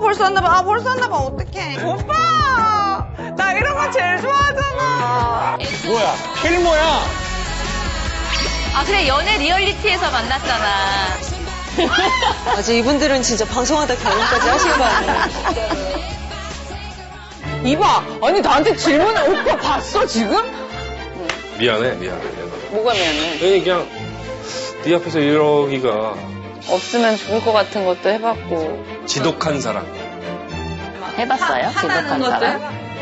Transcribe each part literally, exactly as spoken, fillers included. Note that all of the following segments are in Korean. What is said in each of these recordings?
벌써 왔나봐. 아, 벌써 왔나봐. 어떡해. 오빠! 나 이런 거 제일 좋아하잖아. 뭐야? 필모야? 아, 그래. 연애 리얼리티에서 만났잖아. 맞아, 이분들은 진짜 방송하다 결혼까지 하신 거 아니에요? 이봐. 아니, 나한테 질문해. 오빠 봤어, 지금? 미안해, 미안해. 뭐가 미안해? 아니, 그냥 네 앞에서 이러기가. 없으면 좋을 것 같은 것도 해봤고. 지독한 사랑. 해봤어요? 지독한 사람?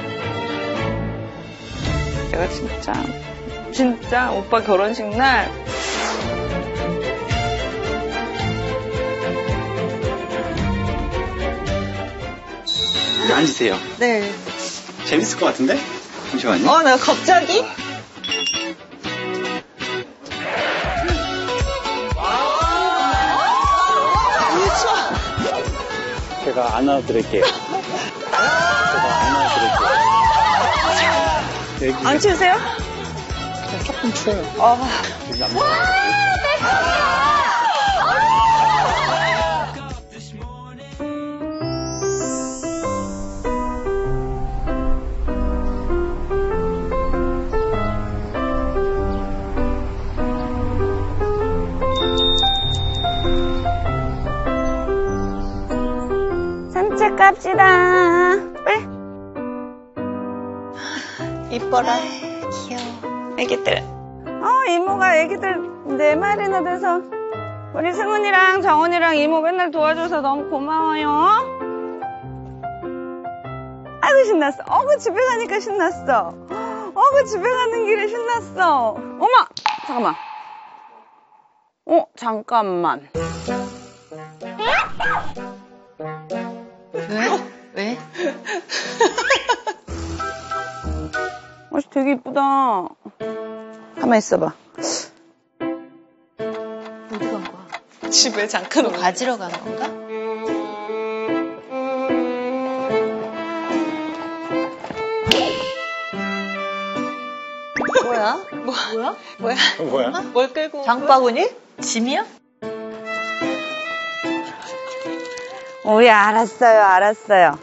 내가 진짜, 진짜 오빠 결혼식 날 여기 앉으세요. 네. 재밌을 것 같은데? 잠시만요. 어, 내가 갑자기? 제가 안아드릴게요. 제가 안아드릴게요. 앉으세요? 조금 추워요. 아. 여기 안 산책 갑시다. 왜? 이뻐라. 귀여워. 애기들. 어, 이모가 애기들 네 마리나 돼서 우리 승훈이랑 정훈이랑 이모 맨날 도와줘서 너무 고마워요. 아이고 신났어. 어그 집에 가니까 신났어. 어그 집에 가는 길에 신났어. 어머! 잠깐만. 어, 잠깐만. 왜? 왜? 어, 되게 이쁘다. 가만 있어봐. 어디 간 거야? 집에 잠깐 뭐 가지러 간 건가? 뭐야? 뭐야? 뭐야? 뭐야? 뭘 끌고 온 거야? 장바구니? 짐이야? 오예, 알았어요, 알았어요.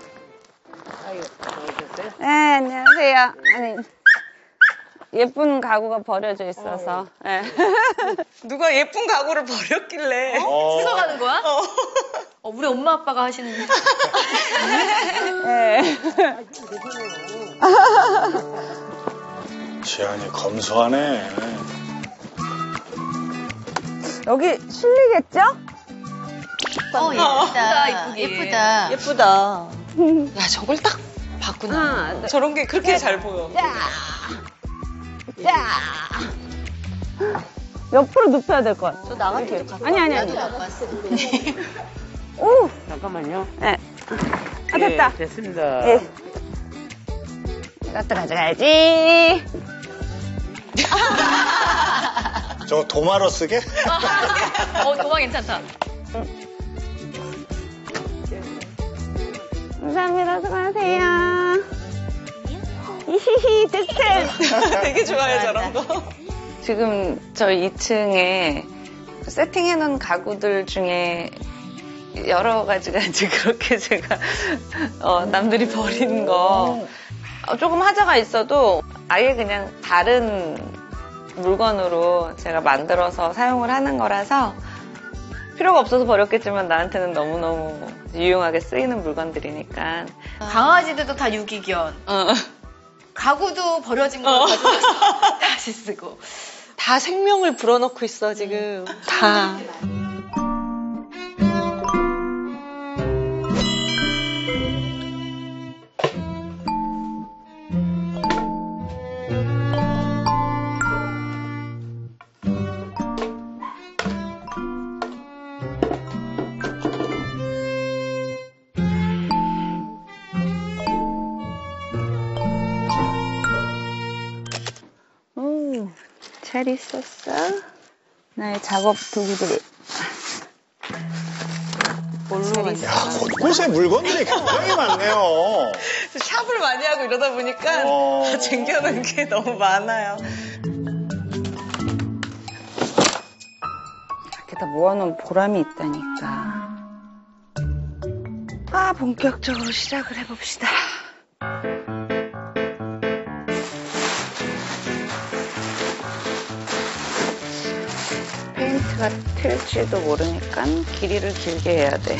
네, 안녕하세요. 아니, 예쁜 가구가 버려져 있어서. 네. 누가 예쁜 가구를 버렸길래. 어. 씻어가는 거야? 어. 어, 우리 엄마 아빠가 하시는 거. 네. 지안이 검소하네. 여기 실리겠죠? 어, 예쁘다. 예쁘게. 예쁘다. 예쁘다. 야, 저걸 딱 봤구나. 하나, 둘, 저런 게 그렇게 잘 보여. 짜! 짜! 옆으로 눕혀야 될 것 같아. 저 나갈게요. 가까워. 아니, 아니, 아니. 나도 안 봤어. 오! 잠깐만요. 네. 아, 됐다. 예, 됐습니다. 예. 이것도 가져가야지. 저거 도마로 쓰게? 어, 도마 괜찮다. 감사합니다. 수고하세요. 이히히, 득템. 되게 좋아해, 저런 거. 지금 저희 이 층에 세팅해놓은 가구들 중에 여러 가지가 이제 그렇게 제가 어, 남들이 버린 거 어, 조금 하자가 있어도 아예 그냥 다른 물건으로 제가 만들어서 사용을 하는 거라서 필요가 없어서 버렸겠지만 나한테는 너무너무 유용하게 쓰이는 물건들이니까. 강아지들도 다 유기견. 어. 가구도 버려진 거 가져와서 다시 쓰고. 다 생명을 불어넣고 있어, 지금. 다. 오, 잘 있었어. 나의 작업 도구들. 뭘로 야, 곳곳에 물건들이 굉장히 많네요. 샵을 많이 하고 이러다 보니까 어. 다 챙겨놓은 게 너무 많아요. 이렇게 다 모아놓은 보람이 있다니까. 아, 본격적으로 시작을 해봅시다. 페인트가 튈지도 모르니까 길이를 길게 해야 돼.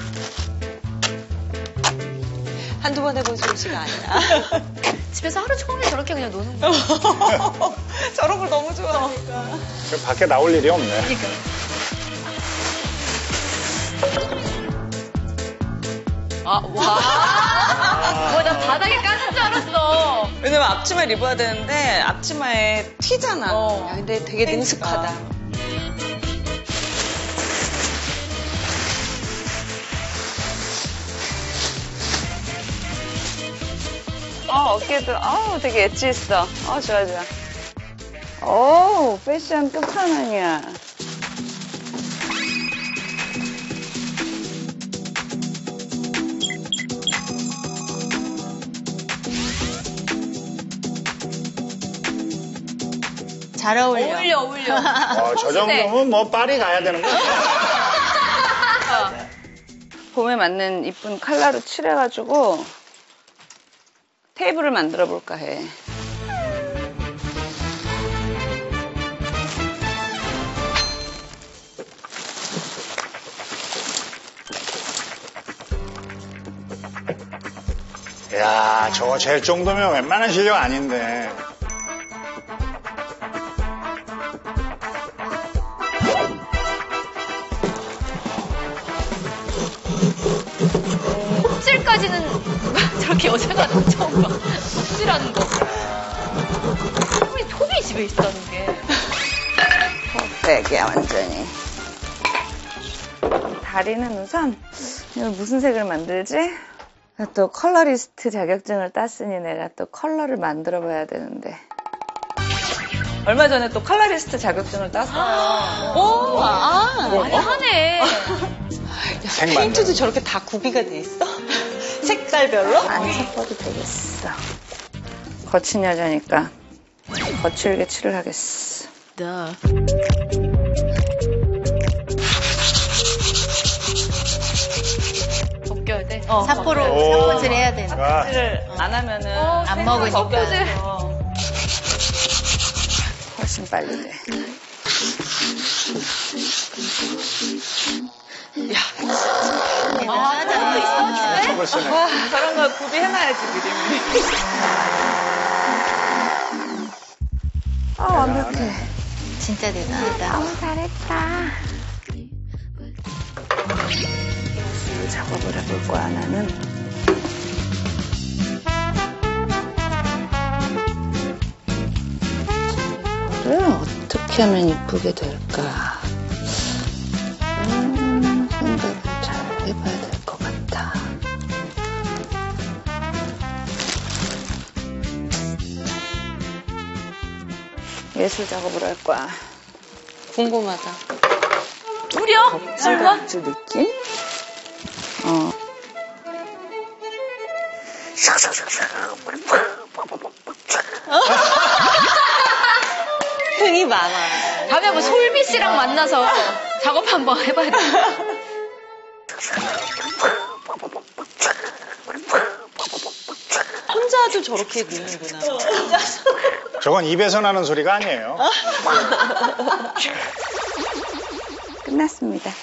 한두 번 해본 솜씨가 아니야. 집에서 하루 종일 저렇게 그냥 노는 거야. 저런 걸 너무 좋아하니까. 밖에 나올 일이 없네. 그러니까. 아, 와. 뭐, 나 바닥에 까는 줄 알았어. 왜냐면 앞치마를 입어야 되는데 앞치마에 튀잖아. 어. 야, 근데 되게 능숙하다. 어, 어깨도, 어, 되게 엣지있어. 어, 좋아, 좋아. 오, 패션 끝판왕이야. 잘 어울려. 어울려, 어울려. 어, 저 정도면 뭐 파리 가야 되는 거야. 봄에 맞는 이쁜 컬러로 칠해가지고 테이블을 만들어 볼까 해. 야, 저거 잴 정도면 웬만한 실력 아닌데. 껍질까지는 저렇게 여자가 처음 봐. 껍질하는 거. 톰이, 톰이 집에 있다는 게. 퍼펙이야, 완전히. 다리는 우선 이걸 무슨 색을 만들지? 나 또 컬러리스트 자격증을 땄으니 내가 또 컬러를 만들어 봐야 되는데. 얼마 전에 또 컬러리스트 자격증을 땄어요. 오, 아. 많이 하네. 색 페인트도 만드는. 저렇게 다 구비가 돼 있어? 색깔별로? 안 섞어도 되겠어. 거친 여자니까 거칠게 칠을 하겠어. 나. 벗겨야 돼? 어, 사포로 오. 사포질 해야 돼. 아, 칠을 안 하면은 어, 안 먹으니까. 먹으니까 훨씬 빨리 돼. 아, 저것도 있어. 첩을 쓰네. 저런 거 구비해놔야지 미리미리. 아 완벽해. 진짜 대단하다. 너무 잘했다. 예술 작업을 해볼 거야 나는. 이거를 어떻게 하면 이쁘게 될까? 음, 생각을 잘 해봐야 될 것 같아. 예술 작업을 할 거야. 궁금하다. 우려? 설마? 껍질 느낌? 어. 흥이 많아. 다음에 한번 솔미 씨랑 만나서 작업 한번 해봐야 돼. 혼자도 저렇게 넣는구나. 저건 입에서 나는 소리가 아니에요. 끝났습니다.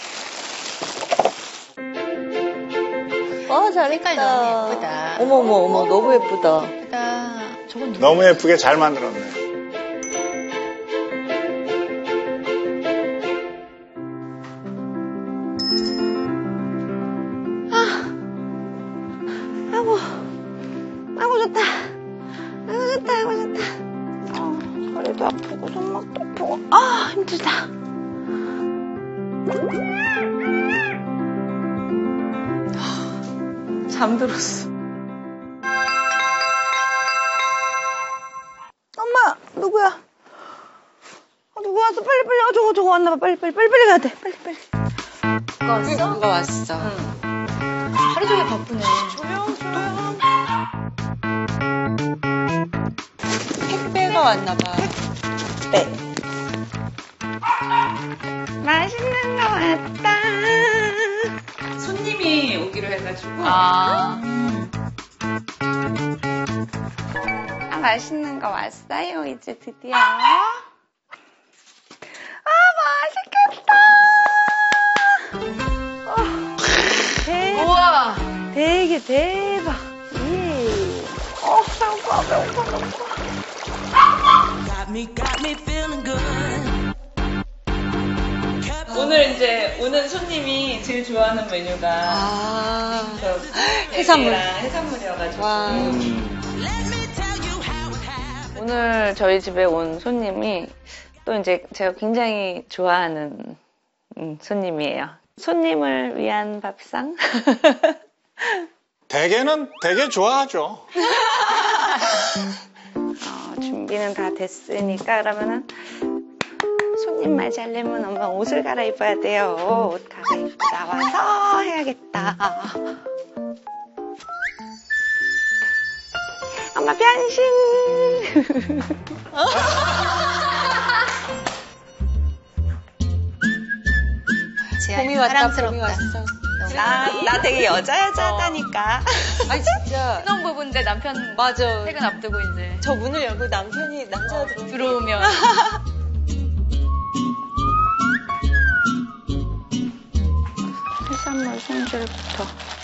아, 색깔 너무 예쁘다. 어머머, 어머, 너무 예쁘다. 예쁘다. 저건 누구? 너무 예쁘게 잘 만들었네. 아이고, 아이고 좋다. 아이고 좋다, 아이고 좋다. 어, 허리도 아프고 손목도 아프고. 아 힘들다. 잠들었어. 엄마 누구야? 아, 누구 왔어? 빨리 빨리. 아, 저거 저거 왔나 봐. 빨리 빨리 빨리 빨리 가야 돼. 빨리 빨리. 왔어? 누가 왔어? 하루 종일 바쁘네. 조용 조용. 택배가 왔나 봐. 네. 맛있는 거 왔다. 손님이 오기로 해서 해가지고. 아. 아, 맛있는 거 왔어요, 이제 드디어. 아, 맛있겠다! 어, 대박. 우와. 되게 대박. 예. 어, 배고파, 배고파, 배고파. 오늘 이제 오는 손님이 제일 좋아하는 메뉴가 아, 저 해산물. 대게랑 해산물이어가지고. 와. 오늘 저희 집에 온 손님이 또 이제 제가 굉장히 좋아하는 음, 손님이에요. 손님을 위한 밥상? 대게는 되게 좋아하죠. 어, 준비는 다 됐으니까 그러면은 손님 맞이하려면 엄마 옷을 갈아입어야 돼요. 옷 갈아입고 나와서 해야겠다. 엄마 변신! 봄이 왔다, 봄이 왔어. 나, 나 되게 여자 여자하다니까. 아니, 진짜. 이런 부분인데 남편 맞아. 퇴근 앞두고 이제 저 문을 열고 남편이, 남자가 들어오면. 들어오면. 해산물 손질부터.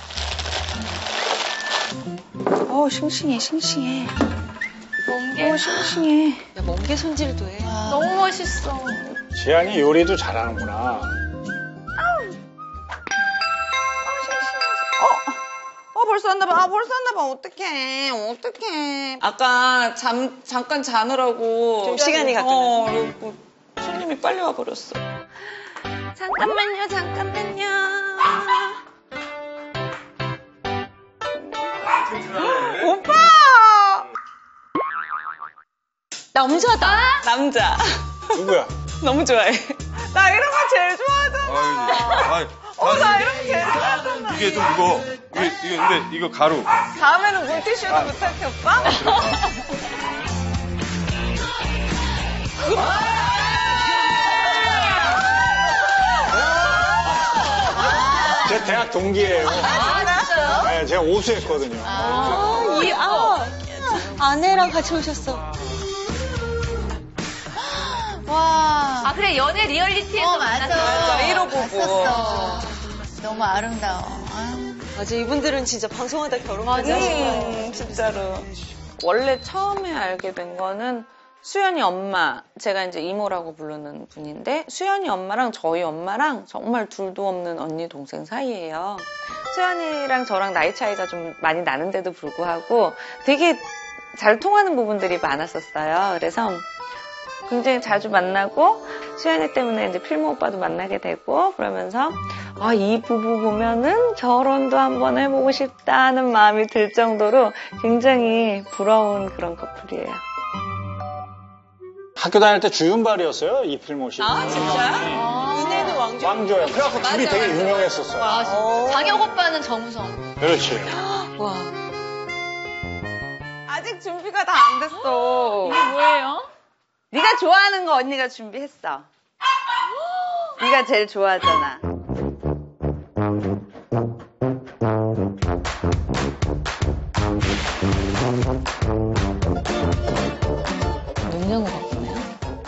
어, 싱싱해, 싱싱해. 멍게. 어, 싱싱해. 야, 멍게 손질도 해. 너무 멋있어. 지안이 요리도 잘하는구나. 어, 벌써 왔나봐. 아, 벌써 왔나봐. 어떡해. 어떡해. 아까 잠, 잠깐 자느라고. 좀 시간이 갔구나. 어, 그리고 손님이 빨리 와버렸어. 잠깐만요, 잠깐만요. 오빠! 남자다. 남자. 누구야? 너무 좋아해. 나 이런 거 제일 좋아하잖아. 아이, 어, 나 이런 거 제일 좋아하잖아. 이게 좀 무거워. 이게, 이게, 근데 이거 가루. 다음에는 물티슈도 부탁해, 오빠. 제 대학 동기예요. 아, 진짜요? 네, 제가 오수했거든요. 아, 이, 아, 아내랑 같이 오셨어. 와. 아, 그래, 연애 리얼리티에서 어, 맞아. 만났어요. 일 호 부부. 봤었어. 너무 아름다워. 아유. 맞아, 이분들은 진짜 방송하다 결혼까지 하신 거예요. 음, 진짜로. 원래 처음에 알게 된 거는 수연이 엄마, 제가 이제 이모라고 부르는 분인데, 수연이 엄마랑 저희 엄마랑 정말 둘도 없는 언니 동생 사이예요. 수연이랑 저랑 나이 차이가 좀 많이 나는데도 불구하고 되게 잘 통하는 부분들이 많았었어요. 그래서 굉장히 자주 만나고, 수연이 때문에 이제 필모 오빠도 만나게 되고, 그러면서, 아, 이 부부 보면은 결혼도 한번 해보고 싶다는 마음이 들 정도로 굉장히 부러운 그런 커플이에요. 학교 다닐 때 주윤발이었어요, 이 필모 씨. 아, 진짜요? 이내는 왕조. 왕조야. 그래갖고 둘이 되게 유명했었어. 아, 어. 장혁 오빠는 정우성. 그렇지. 와. 아직 준비가 다 안 됐어. 이게 뭐예요? 네가 좋아하는 거 언니가 준비했어. 네가 제일 좋아하잖아. 냉장고 같구나.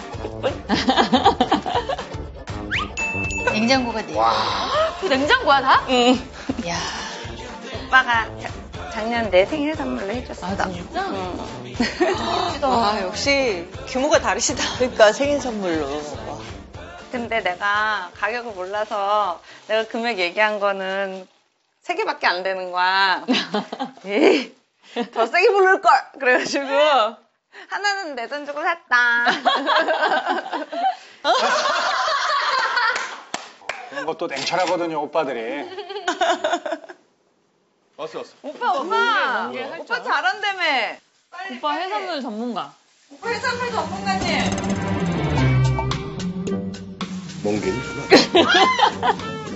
냉장고가 네. 와. 그 냉장고야, 다? 응. 야. 오빠가 자- 작년 내 생일 선물로 해줬어. 아, 진짜? 응. 아, 역시 규모가 다르시다. 그러니까 생일 선물로. 근데 내가 가격을 몰라서 내가 금액 얘기한 거는 세 개밖에 안 되는 거야. 에이, 더 세게 부를걸! 그래가지고 하나는 내 돈 주고 샀다. 그런 것도 냉철하거든요, 오빠들이. 왔어, 왔어. 오빠, 오빠! 멍게 할 줄 오빠 알아? 잘한다며. 빨리, 오빠 빨리. 해산물 전문가. 오빠 해산물 전문가님. 멍게는 좋아.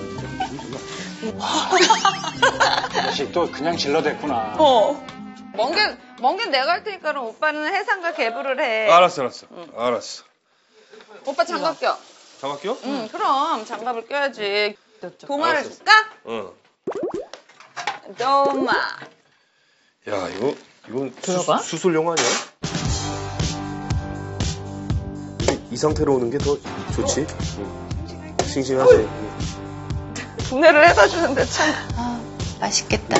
역시 또 그냥 질러댔구나. 어. 멍게, 멍게 내가 할 테니까 그럼 오빠는 해산과 개부를 해. 알았어, 알았어. 알았어. 오빠 장갑 껴. 장갑 껴? 응, 그럼 장갑을 껴야지. 도마를 알았어. 줄까? 응. 도마. 야, 이거, 이건 들어가? 수, 수술용 아니야? 이, 이 상태로 오는 게 더 좋지? 응. 싱싱하지? 응. 분해를 해다 주는데 참. 아, 맛있겠다.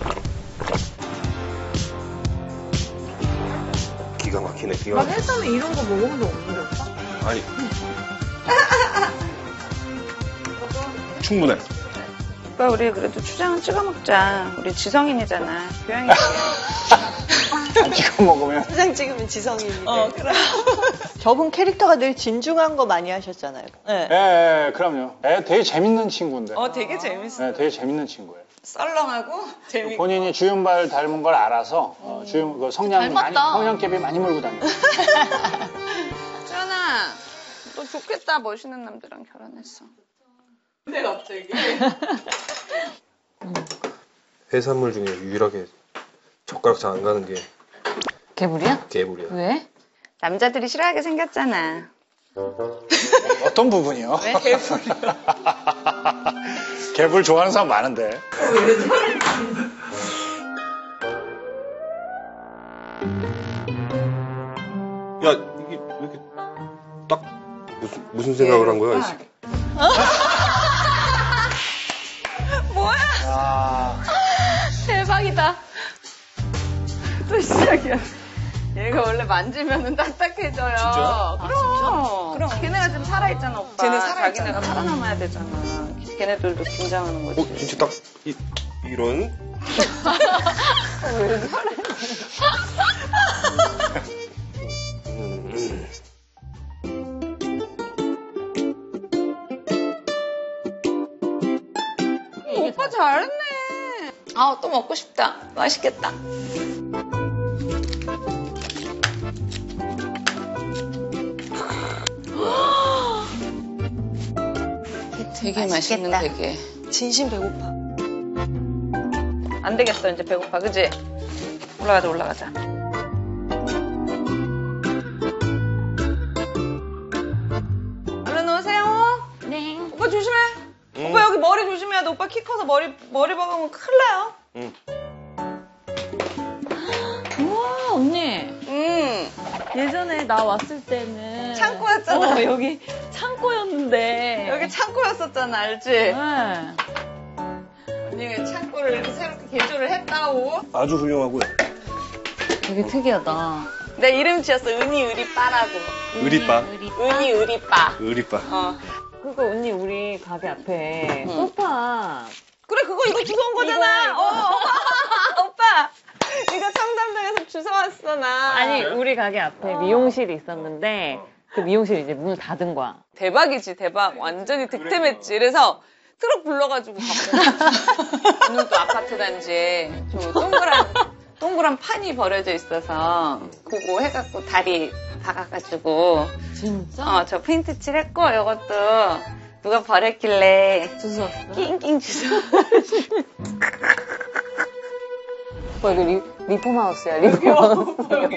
기가 막히네, 기가 막 막히네. 해삼에 이런 거 먹어본 적 없는데, 오빠? 아니. 충분해. 오빠 우리 그래도 추장은 찍어 먹자. 우리 지성인이잖아. 교양이. 이거 먹으면. 초장 찍으면 지성인인데. 어, 그래. 저분 캐릭터가 늘 진중한 거 많이 하셨잖아요. 네. 예, 예, 그럼요. 예, 되게 재밌는 친구인데. 어, 되게 재밌어. 예, 되게 재밌는 친구예요. 썰렁하고 재밌고. 본인이 주윤발 닮은 걸 알아서 어, 주윤 그 성냥 많이 닮았다. 성냥개비 많이 몰고 다녀요. 주연아, 너 좋겠다. 멋있는 남자랑 결혼했어. 근데 갑자기. 해산물 중에 유일하게 젓가락 잘 안 가는 게 개불이야? 개불이야. 왜? 남자들이 싫어하게 생겼잖아. 어떤 부분이요? 왜 개불이야? 개불 좋아하는 사람 많은데. 야, 이게 왜 이렇게 딱 무슨, 무슨 생각을 한 거야? 이 새끼? 아, 대박이다. 또 시작이야. 얘가 원래 만지면은 딱딱해져요. 진짜요? 그럼. 그럼. 걔네가 지금 살아있잖아, 오빠. 쟤네 살아있잖아. 자기네가 살아남아야 되잖아. 걔네들도 긴장하는 거지. 어, 진짜 딱, 이, 이런? 음, 음. 오빠 잘했네. 아, 또 먹고 싶다. 맛있겠다. 되게 맛있는 맛있겠다. 되게. 진심 배고파. 안 되겠어, 이제 배고파. 그지? 올라가자, 올라가자. 얼른 오세요. 네. 오빠 조심해. 음. 오빠 여기 머리 조심해야 돼. 오빠 키 커서 머리, 머리 박으면 큰일 나요. 응. 우와, 언니. 음. 예전에 나 왔을 때는. 창고였잖아. 어, 여기 창고였는데. 여기 창고였었잖아, 알지? 네. 언니가 창고를 이렇게 새롭게 개조를 했다고. 아주 훌륭하고요. 되게 특이하다. 내 이름 지었어. 은희 의리빠라고. 의리빠. 은희 의리빠. 의리빠. 어. 그거 언니 우리 가게 앞에 응. 소파. 그래, 그거 이거 주워온 거잖아. 이거, 이거. 어, 오빠. 이거 청담동에서 주워왔어, 나. 아니, 우리 가게 앞에 미용실이 있었는데 그 미용실 이제 문을 닫은 거야. 대박이지, 대박. 완전히 득템했지. 그래서 트럭 불러가지고 갔거든. 오늘 또 아파트 단지에 좀 동그란, 동그란 판이 버려져 있어서 그거 해갖고 다리 박아가지고 진짜? 어, 저 페인트 칠했고 이것도 누가 버렸길래 주웠어? 낑낑 주워. 오빠 이거 리, 리폼하우스야, 리폼하우스.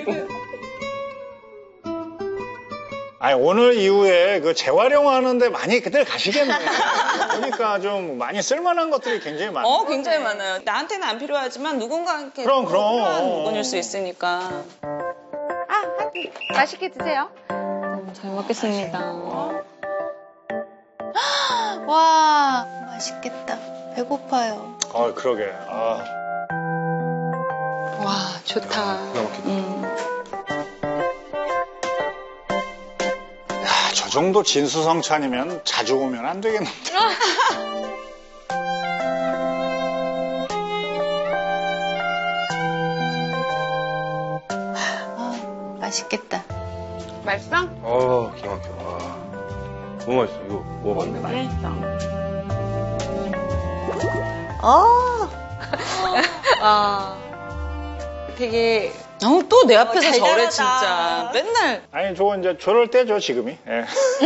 아니 오늘 이후에 그 재활용하는데 많이 그들 가시겠네. 보니까 좀 많이 쓸만한 것들이 굉장히 많아. 어, 굉장히 많아요. 나한테는 안 필요하지만 누군가한테 그럼, 그럼. 필요한 물건일 수 있으니까. 아, 한 끼. 맛있게 드세요. 너무 잘 먹겠습니다. 와, 맛있겠다. 배고파요. 어, 그러게. 아. 와, 좋다. 기가 막히다. 음. 야, 저 정도 진수성찬이면 자주 오면 안 되겠는데. 아, 맛있겠다. 맛있어? 아, 기가 막혀. 와. 너무 맛있어. 이거 먹어봤네. 맛있어. 아. 아. 되게 어, 또 내 앞에서 어, 저래, 달달하다. 진짜. 맨날. 아니, 저거 이제 저럴 때죠, 지금이. 예.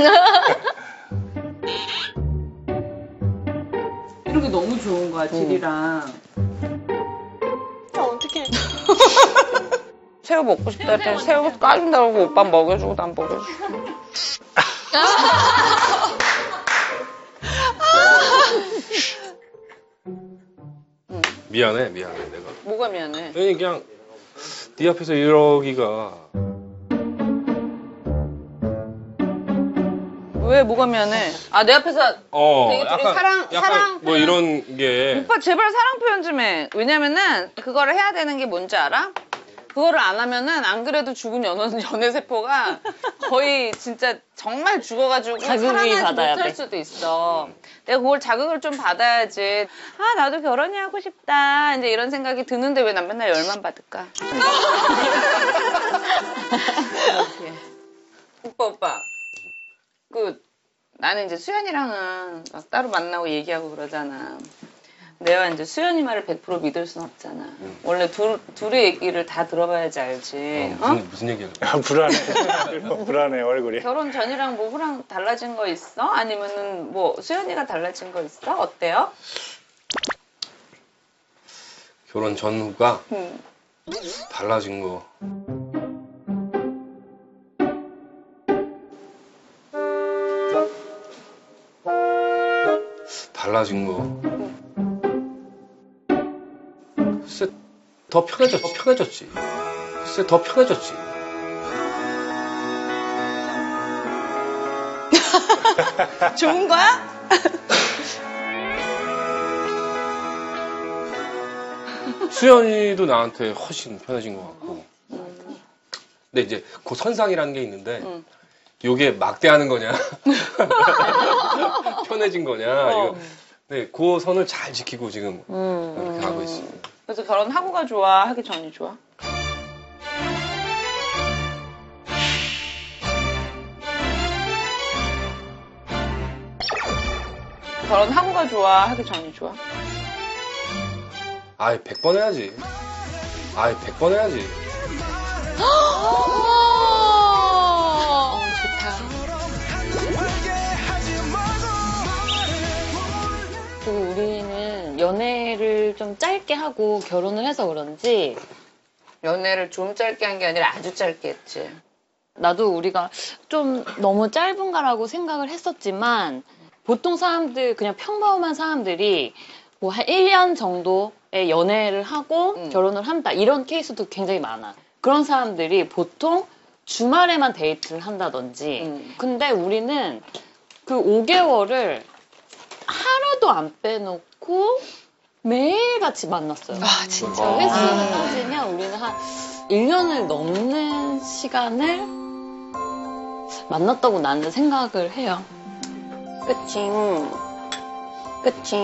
이런 게 너무 좋은 거야, 질이랑. 어떻게? 새우 먹고 싶다 했더니 새우 까준다고 오빠 먹여주고 난 먹여주고. 미안해, 미안해, 내가. 뭐가 미안해? 아니, 그냥, 네 앞에서 이러기가. 왜 뭐가 미안해? 아, 내 앞에서 어, 되게 둘이 사랑, 약간 사랑 뭐 표현. 이런 게. 오빠 제발 사랑 표현 좀 해. 왜냐면은 그거를 해야 되는 게 뭔지 알아? 그거를 안 하면은 안 그래도 죽은 연애, 연애 세포가 거의 진짜 정말 죽어가지고 자극이 사랑하지 받아야 못할 돼. 수도 있어. 내가 그걸 자극을 좀 받아야지. 아 나도 결혼이 하고 싶다. 이제 이런 생각이 드는데 왜 난 맨날 열만 받을까? 오빠 오빠. 그 나는 이제 수연이랑은 막 따로 만나고 얘기하고 그러잖아. 내가 이제 수연이 말을 백 퍼센트 믿을 순 없잖아. 음. 원래 둘, 둘의 얘기를 다 들어봐야지 알지. 어, 어? 무슨, 무슨 얘기야? 아, 불안해. 불안해, 얼굴이. 결혼 전이랑 뭐 후랑 달라진 거 있어? 아니면은 뭐 수연이가 달라진 거 있어? 어때요? 결혼 전후가 음. 달라진 거. 달라진 거. 글쎄, 더 편해졌지. 편해졌지. 글쎄, 더 편해졌지. 좋은 거야? 수연이도 나한테 훨씬 편해진 것 같고. 근데 이제 그 선상이라는 게 있는데, 음. 요게 막대하는 거냐, 편해진 거냐, 어. 이거. 네, 그 선을 잘 지키고 지금 음, 이렇게 음. 하고 있습니다. 그래서 결혼하고가 좋아? 하기 전이 좋아? 결혼하고가 좋아? 하기 전이 좋아? 아이, 백 번 해야지. 아이, 백 번 해야지. 그리고 우리는 연애를 좀 짧게 하고 결혼을 해서 그런지 연애를 좀 짧게 한 게 아니라 아주 짧게 했지. 나도 우리가 좀 너무 짧은가라고 생각을 했었지만 보통 사람들, 그냥 평범한 사람들이 뭐 한 일 년 정도의 연애를 하고 음. 결혼을 한다. 이런 케이스도 굉장히 많아. 그런 사람들이 보통 주말에만 데이트를 한다든지. 음. 근데 우리는 그 오 개월을 하루도 안 빼놓고 매일같이 만났어요. 아, 진짜? 그 횟수로 아. 따지면 우리는 한 일 년을 넘는 시간을 만났다고 나는 생각을 해요. 그치. 그치.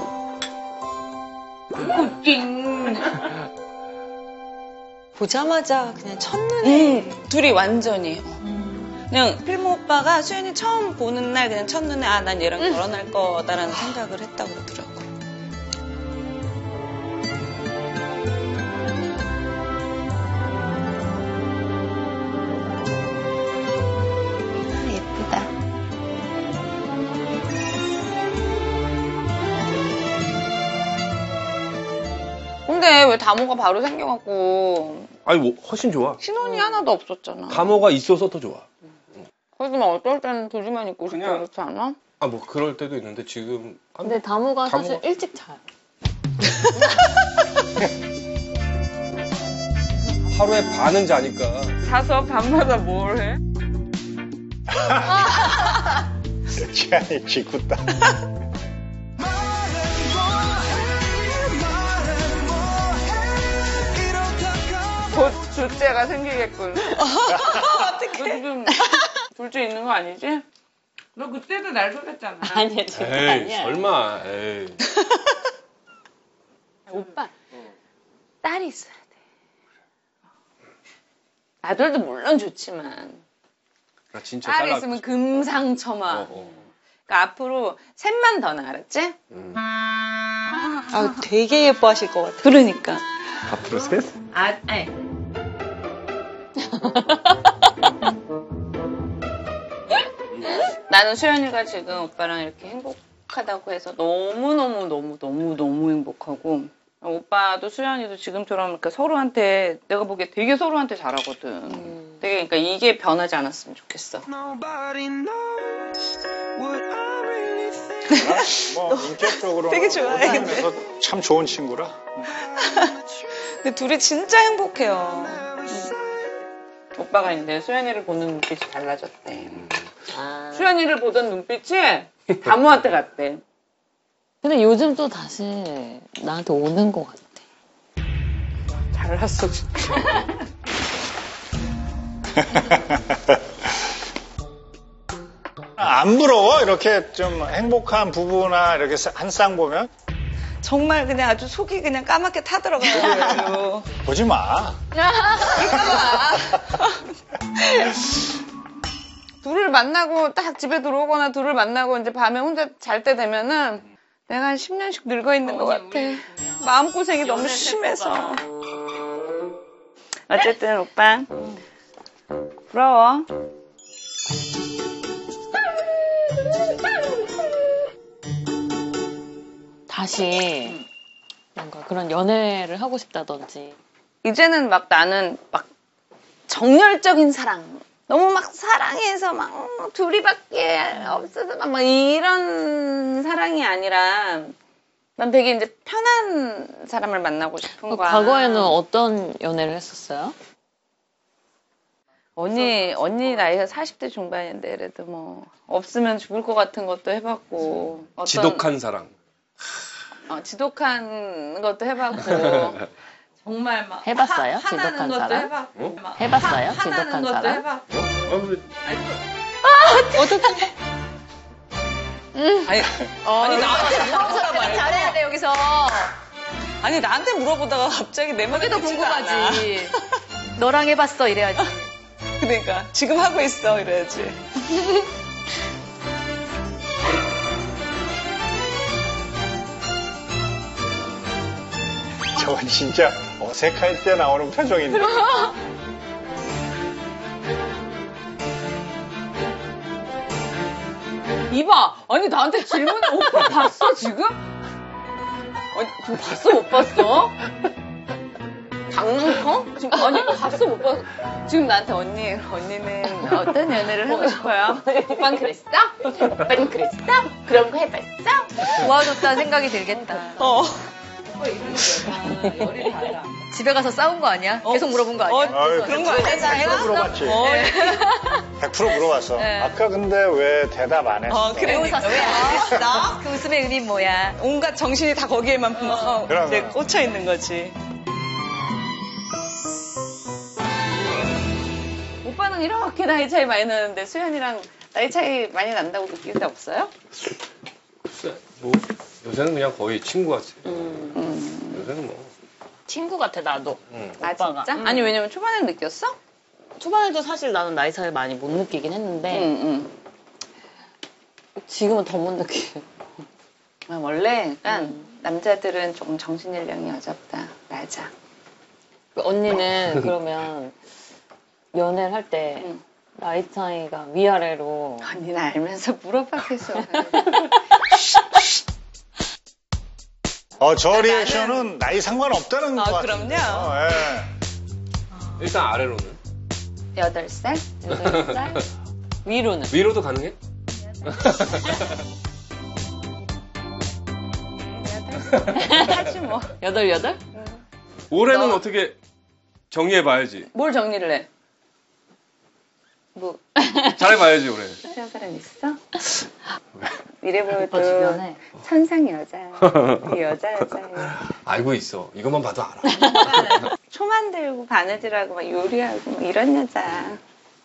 보자마자 그냥 첫눈에 음, 둘이 완전히. 그냥 필모 오빠가 수연이 처음 보는 날 그냥 첫눈에 아, 난 얘랑 결혼할 거다라는 생각을 했다고 그러더라고. 아, 예쁘다. 근데 왜 다모가 바로 생겨갖고 아니, 뭐, 훨씬 좋아. 신혼이 하나도 없었잖아. 감호가 있어서 더 좋아. 하지만 어떨 때는 둘이만 있고 싶고 그냥- 그렇지 않아? 아, 뭐, 그럴 때도 있는데, 지금. 아, 근데 다모가 사실 다모가- 일찍 자요. 하루에 반은 자니까. 자서 밤마다 뭘 해? 취향이 짓궂다. 곧 둘째가 생기겠군. 어떡해. 너 지금 둘째 있는 거 아니지? 너 그때도 날 속였잖아. 아니야, 진짜 에이, 아니야. 설마, 에이. 오빠, 딸이 있어야 돼. 아들도 물론 좋지만 나 진짜 딸이 딸 있으면 금상첨화. 어, 어. 그러니까 앞으로 셋만 더 나, 알았지? 음. 아, 되게 예뻐하실 것 같아. 그러니까. 앞으로 셋? 아, 아니. 나는 수연이가 지금 오빠랑 이렇게 행복하다고 해서 너무너무너무너무너무 행복하고 오빠도 수연이도 지금처럼 이렇게 서로한테 내가 보기에 되게 서로한테 잘하거든. 음. 되게 그러니까 이게 변하지 않았으면 좋겠어. 뭐 인격적으로 되게 좋아해, 근데. 그래서 참 좋은 친구라. 근데 둘이 진짜 행복해요. 오빠가 이제 수연이를 보는 눈빛이 달라졌대. 아. 수연이를 보던 눈빛이 다모한테 갔대. 근데 요즘 또 다시 나한테 오는 것 같아. 잘났어, 진짜. 안 부러워? 이렇게 좀 행복한 부부나 이렇게 한 쌍 보면? 정말 그냥 아주 속이 그냥 까맣게 타들어가요. 보지 마. 둘을 만나고 딱 집에 들어오거나 둘을 만나고 이제 밤에 혼자 잘 때 되면은 내가 한 십 년씩 늙어 있는 것 같아. 마음고생이 너무 심해서. 어쨌든 오빠 부러워. 다시 뭔가 그런 연애를 하고 싶다든지. 이제는 막 나는 막 정열적인 사랑. 너무 막 사랑해서 막 둘이밖에 없어서 막, 막 이런 사랑이 아니라 난 되게 이제 편한 사람을 만나고 싶은 거야. 과거에는 어떤 연애를 했었어요? 언니 언니 나이가 사십 대 중반인데 그래도 뭐 없으면 죽을 것 같은 것도 해봤고 어떤, 지독한 사랑. 어, 지독한 것도 해봤고 정말 막 해봤어요? 화, 화나는 지독한 것도 사람? 해봤고 어? 막 해봤어요? 화, 지독한 화나는 것도 사람? 해봤고 아, 근데 어떻게 아니 아니 나한테 물어보다가 잘해야 돼, 여기서. 아니 나한테 물어보다가 갑자기 내 말이 그게 더 궁금하지. 너랑 해봤어, 이래야지. 그러니까 지금 하고 있어 이래야지. 저건 진짜 어색할 때 나오는 표정인데. 이봐, 아니 나한테 질문 오빠 봤어 지금? 아니 지금 봤어 못 봤어? 장난쳐? 지금 아니 봤어 못 봤어? 지금 나한테 언니 언니는 어떤 연애를 하고 싶어요? 오빠는 그랬어? 오빠는 그랬어? 그런 거 해봤어? 도와줬다는 생각이 들겠다. 어. 집에 가서 싸운 거 아니야? 계속 물어본 거 아니야? 아유, 그런 거 아니야? 백 퍼센트 물어봤지. 백 퍼센트 물어봤어. 네. 아까 근데 왜 대답 안 했어? 어, 그래. 여기서 왜 안 했어? 그 웃음의 의미 뭐야? 온갖 정신이 다 거기에만 어, 그럼, 이제 그럼. 꽂혀 있는 거지. 오빠는 이렇게 나이 차이 많이 나는데 수연이랑 나이 차이 많이 난다고 느낄 때 없어요? 글쎄, 뭐 요새는 그냥 거의 친구 같아요. 음, 음. 요새는 뭐. 친구 같아, 나도. 응. 아 오빠가. 진짜? 음. 아니 왜냐면 초반에 느꼈어? 초반에도 사실 나는 나이 차이 많이 못 느끼긴 했는데 응, 응. 지금은 더 못 느끼고. 아, 원래 약간 음. 남자들은 조금 정신 연령이 어렵다. 맞아. 언니는 그러면 연애를 할 때 응. 나이 차이가 위아래로 언니는 알면서 물어봐 계속. 어, 저 리액션은 나이 상관없다는 아, 거 같은데. 그럼요. 어, 예. 일단 아래로는 여덟 살? 여덟 살 위로는 위로도 가능해? 하지 뭐. 여덟 여덟? 올해는 너- 어떻게 정리해봐야지. 뭘 정리를 해? 뭐 잘해봐야지 올해. 필요한 사람 있어? 이래 오빠 보여도 주변에 천상 여자야. 이 여자 여자야. 알고 있어. 이것만 봐도 알아. 초 만들고 바느질하고 막 요리하고 막 이런 여자야.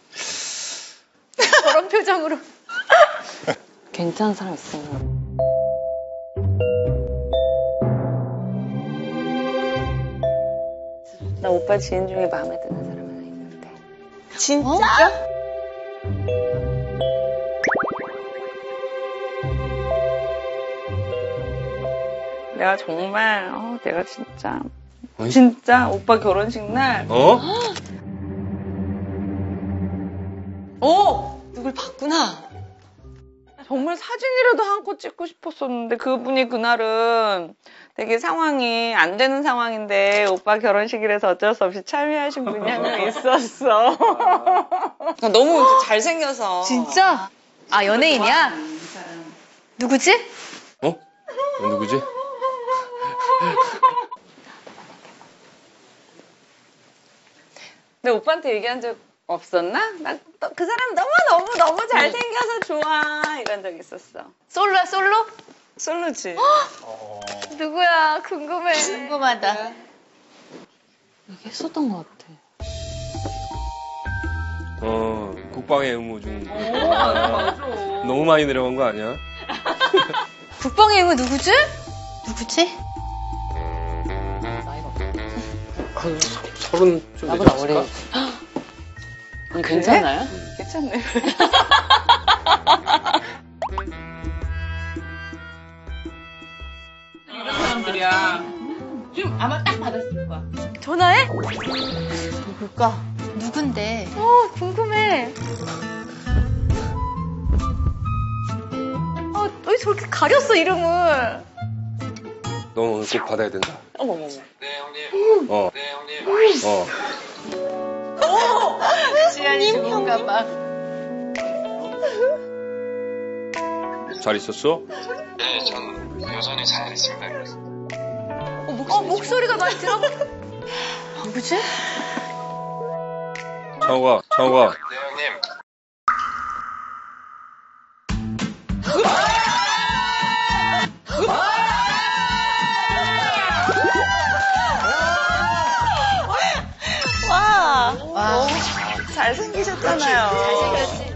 저런 표정으로. 괜찮은 사람 있으면 나 오빠 지인 중에 마음에 드는 사람 하나 있는데. 진짜? 내가 정말 어, 내가 진짜 어이? 진짜 오빠 결혼식 날 어? 오! 누굴 봤구나. 정말 사진이라도 한 컷 찍고 싶었었는데 그분이 그날은 되게 상황이 안 되는 상황인데 오빠 결혼식이라서 어쩔 수 없이 참여하신 분이 한 명 있었어. 너무 잘생겨서. 진짜? 아, 연예인이야? 누구지? 어? 누구지? 근데 오빠한테 얘기한 적 없었나? 나 그 사람 너무 너무 너무 잘생겨서 좋아 이런 적 있었어. 솔로야, 솔로? 솔로지. 어, 누구야? 궁금해. 궁금하다. 여기 했었던 것 같아. 어, 국방의 의무 중. 아, 너무 많이 내려간 거 아니야? 국방의 의무 누구지? 누구지? 나이가 어때? 한 서- 서른 좀 되지 나보다 않았을까? 어려. 아니, 괜찮아요? 괜찮네. 전화해? 누굴까? 누군데? 어, 궁금해. 어, 왜 저렇게 가렸어, 이름을? 넌 오늘 꼭 받아야 된다. 어머머머. 어. 어. 지안이 누군가 봐. 잘 있었어? 네, 전 여전히 잘 있습니다. 어, 목소리, 어, 목소리가 많이 들어. 누구지? 창호가, 창호가. 네, 형님. 와, 와. 잘생기셨잖아요. 잘생겼지.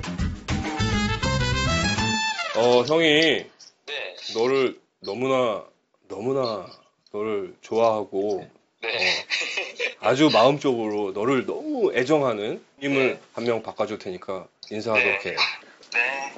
어, 형이 네, 너를 너무나, 너무나 너를 좋아하고, 네. 아주 마음적으로 너를 너무 애정하는 님을 한 명 바꿔줄 테니까 인사하도록 해. 네,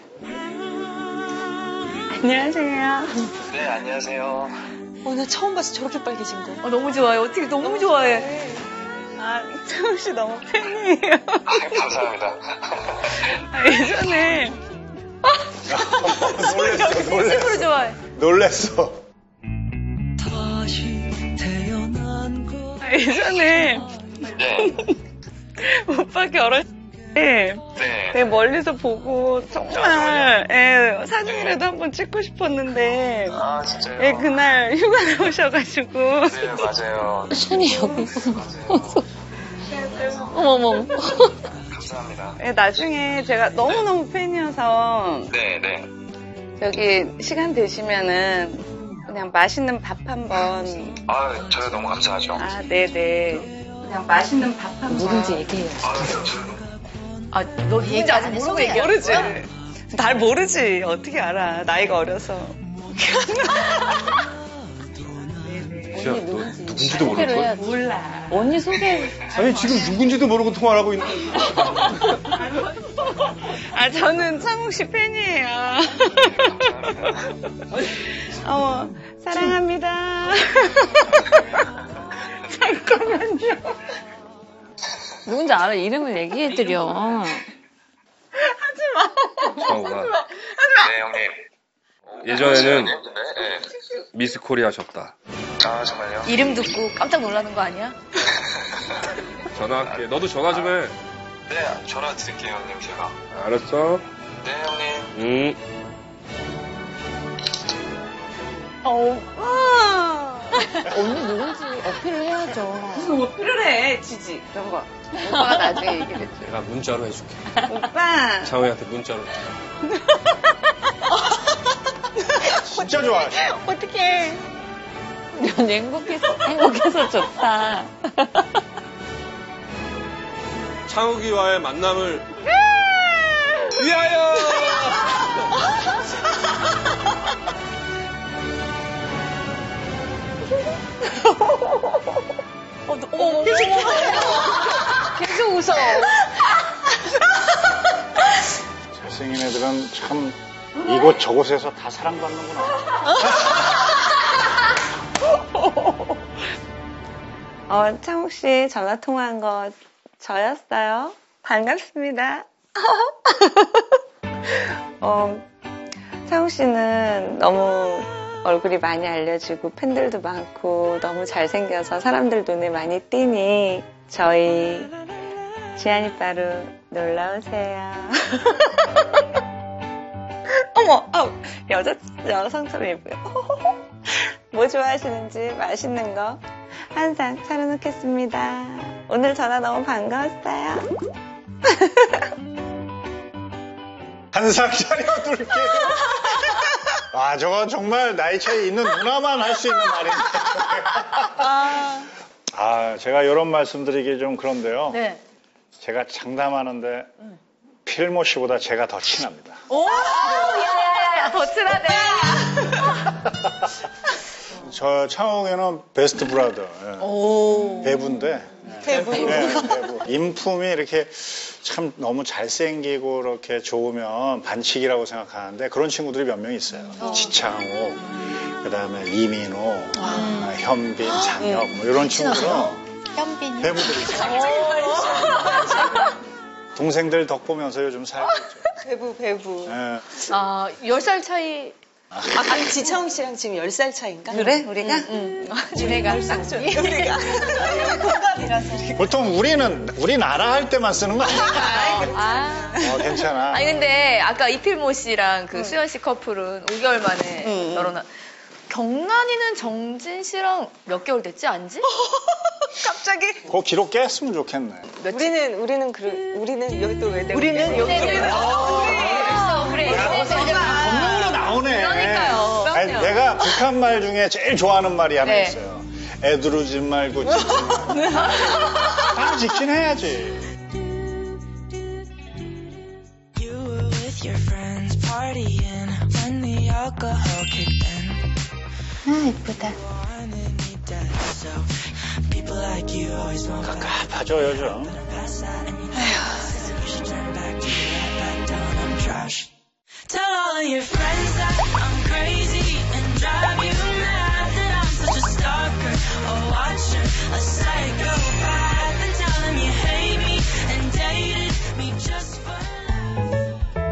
안녕하세요. 네, 안녕하세요. 오늘 처음 봐서 저렇게 빨개진 거. 어, 너무 좋아해. 어떻게 너무 좋아해. 아, 창우 씨 너무 팬이에요. 아, 감사합니다. 아, 예전에 놀랬어, 놀랬어. 프로 좋아해. 놀랬어. 아, 예전에 네, 오빠 결혼식 때 네. 되게 멀리서 보고 정말 예, 사진이라도 한번 찍고 싶었는데 아, 진짜요? 예, 그날 휴가 나오셔가지고 네, 맞아요. 손이 여기 있어. 맞아요. 어머머머. 감사합니다. 예, 나중에 제가 너무너무 팬이어서 네, 네. 여기 시간 되시면은 그냥 맛있는 밥 한번 아, 저요 너무 감사하죠. 아 네네 그냥 맛있는 밥 한번 누군지 얘기해요. 아, 저요 너무 아, 너 누군지 얘기 안 아직 해, 모르고 소개 안 해. 얘기하는 모르지 거야? 날 모르지 어떻게 알아 나이가 어려서 진짜 너 누군지 누군지도 모를 소개를 걸? 해야지. 몰라 언니 소개. 아니 지금 누군지도 모르고 통화를 하고 있는. 아 저는 창욱 씨 팬이에요 어머 사랑합니다 잠깐만요 누군지 알아. 이름을 얘기해드려. 창호가 네, 형님. 예전에는 네, 네. 미스 코리아셨다. 아, 정말요? 이름 듣고 깜짝 놀라는 거 아니야? 전화할게. 너도 전화 좀 해. 네, 전화 드릴게요, 형님, 제가. 알았어? 네, 형님. 응. 오빠 언니 누군지 어필을 해야죠. 무슨 어필을 해 지지 그런 거 오빠가 나중에 얘기를 해줘 내가 문자로 해줄게. 오빠 창호한테 문자로. 진짜 좋아하시. 어떡해 넌 행복해서, 행복해서 좋다. 창욱이와의 만남을 위하여! 어, 너, 어머, 계속, 계속 웃어. 잘생긴 애들은 참 이곳 저곳에서 다 사랑받는구나. 어, 창욱 씨 전화 통화한 거 저였어요. 반갑습니다. 어, 창욱 씨는 너무 얼굴이 많이 알려지고 팬들도 많고 너무 잘생겨서 사람들 눈에 많이 띄니 저희 지안이 바로 놀러오세요. 어머, 아, 여자, 여성처럼 예뻐요. 뭐 좋아하시는지 맛있는 거 항상 차려놓겠습니다. 오늘 전화 너무 반가웠어요. 한상 차려둘게요. 와, 저거 정말 나이 차이 있는 누나만 할 수 있는 말인데. 아, 아, 제가 이런 말씀 드리기 좀 그런데요. 네. 제가 장담하는데 필모 씨보다 제가 더 친합니다. 오, 야야야야, 더 친하네. 저 창욱이는 베스트 브라더. 예. 오. 배부인데. 배부. 네, 배부. 인품이 이렇게 참 너무 잘생기고 이렇게 좋으면 반칙이라고 생각하는데 그런 친구들이 몇 명 있어요. 지창욱, 그 다음에 이민호, 아, 현빈, 장혁, 뭐 이런 친구들은 현빈. 배부들이 있어요. 동생들 덕 보면서 요즘 살고 있죠. 배부, 배부. 예. 아, 열 살 차이. 아, 아니, 지창욱 씨랑 지금 열 살 차이인가? 그래, 우리가? 우리가 쌍둥이. 우리가. 공감이라서. 보통 우리는 우리나라 할 때만 쓰는 거 아니야? 아. 어, 괜찮아. 아니 근데 아까 이필모 씨랑 그 수현 씨 커플은 오 개월 만에 응. 결혼한. 경란이는 정진 씨랑 몇 개월 됐지 안지? 갑자기? 그 기록 깼으면 좋겠네. 우리는, 우리는, 그, 우리는 여기 또 왜, 내 우리는 여기 우리는 어, 그래. 본능으로 나오네. 그러니까요. 아니, 그럼요. 내가 북한 말 중에 제일 좋아하는 말이 하나 네. 있어요. 애두르지 말고 직진. 나는 직진해야지. You were with your friends partying when the alcohol kicked in. 아, 예쁘다. Wanted me dead, so people like you always want better. 깝하죠, 요즘. Pass that and you know you should turn back to your right back down on trash. Tell all of your friends that I'm crazy and drive you mad that I'm such a stalker, a watcher, a psychopath, and tell them you hate me and dated me just for love.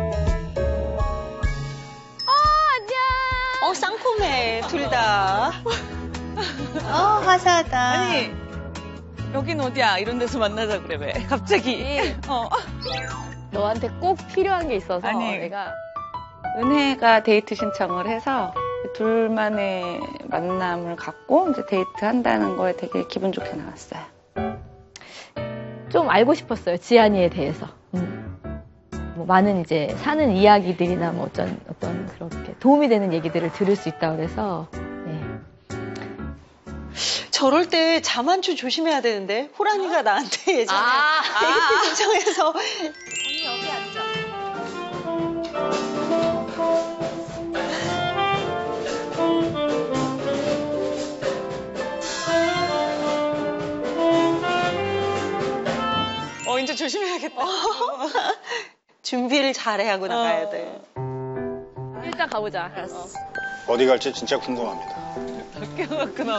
어, 쌍코매, 둘 다. 어, 화사하다. 아니, 여긴 어디야? 이런 데서 만나자 그래, 왜? 갑자기. 어. 너한테 꼭 필요한 게 있어서 아니. 내가 은혜가 데이트 신청을 해서 둘만의 만남을 갖고 이제 데이트 한다는 거에 되게 기분 좋게 나왔어요. 좀 알고 싶었어요. 지안이에 대해서. 음. 뭐 많은 이제 사는 이야기들이나 뭐 어떤 어떤 그렇게 도움이 되는 얘기들을 들을 수 있다 그래서 네. 저럴 때 자만추 조심해야 되는데, 호랑이가 나한테 예전에 아, 데이트 신청해서. 언니 여기 앉아. 어, 이제 조심해야겠다. 준비를 잘해 하고 나가야 돼. 일단 가보자. 어디 갈지 진짜 궁금합니다. 바뀌어갔구나.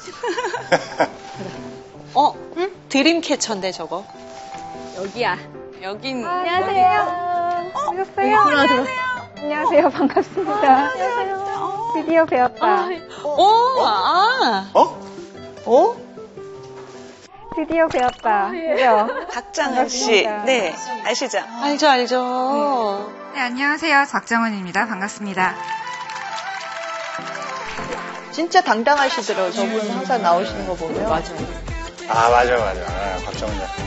어, 응? 드림캐쳐인데, 저거. 여기야. 여긴. 안녕하세요. 반갑어요. 안녕하세요. 안녕하세요. 반갑습니다. 안녕하세요. 드디어 뵈었다. 어, 아. 어? 어? 드디어 뵈었다. 그죠? 박정은 씨, 반갑습니다. 네, 아시죠? 알죠, 알죠. 네, 안녕하세요. 박정은입니다. 반갑습니다. 진짜 당당하시더라고요. 저분 항상 나오시는 거 보면. 맞아요. 아, 맞아, 맞아. 아, 박정은 작가.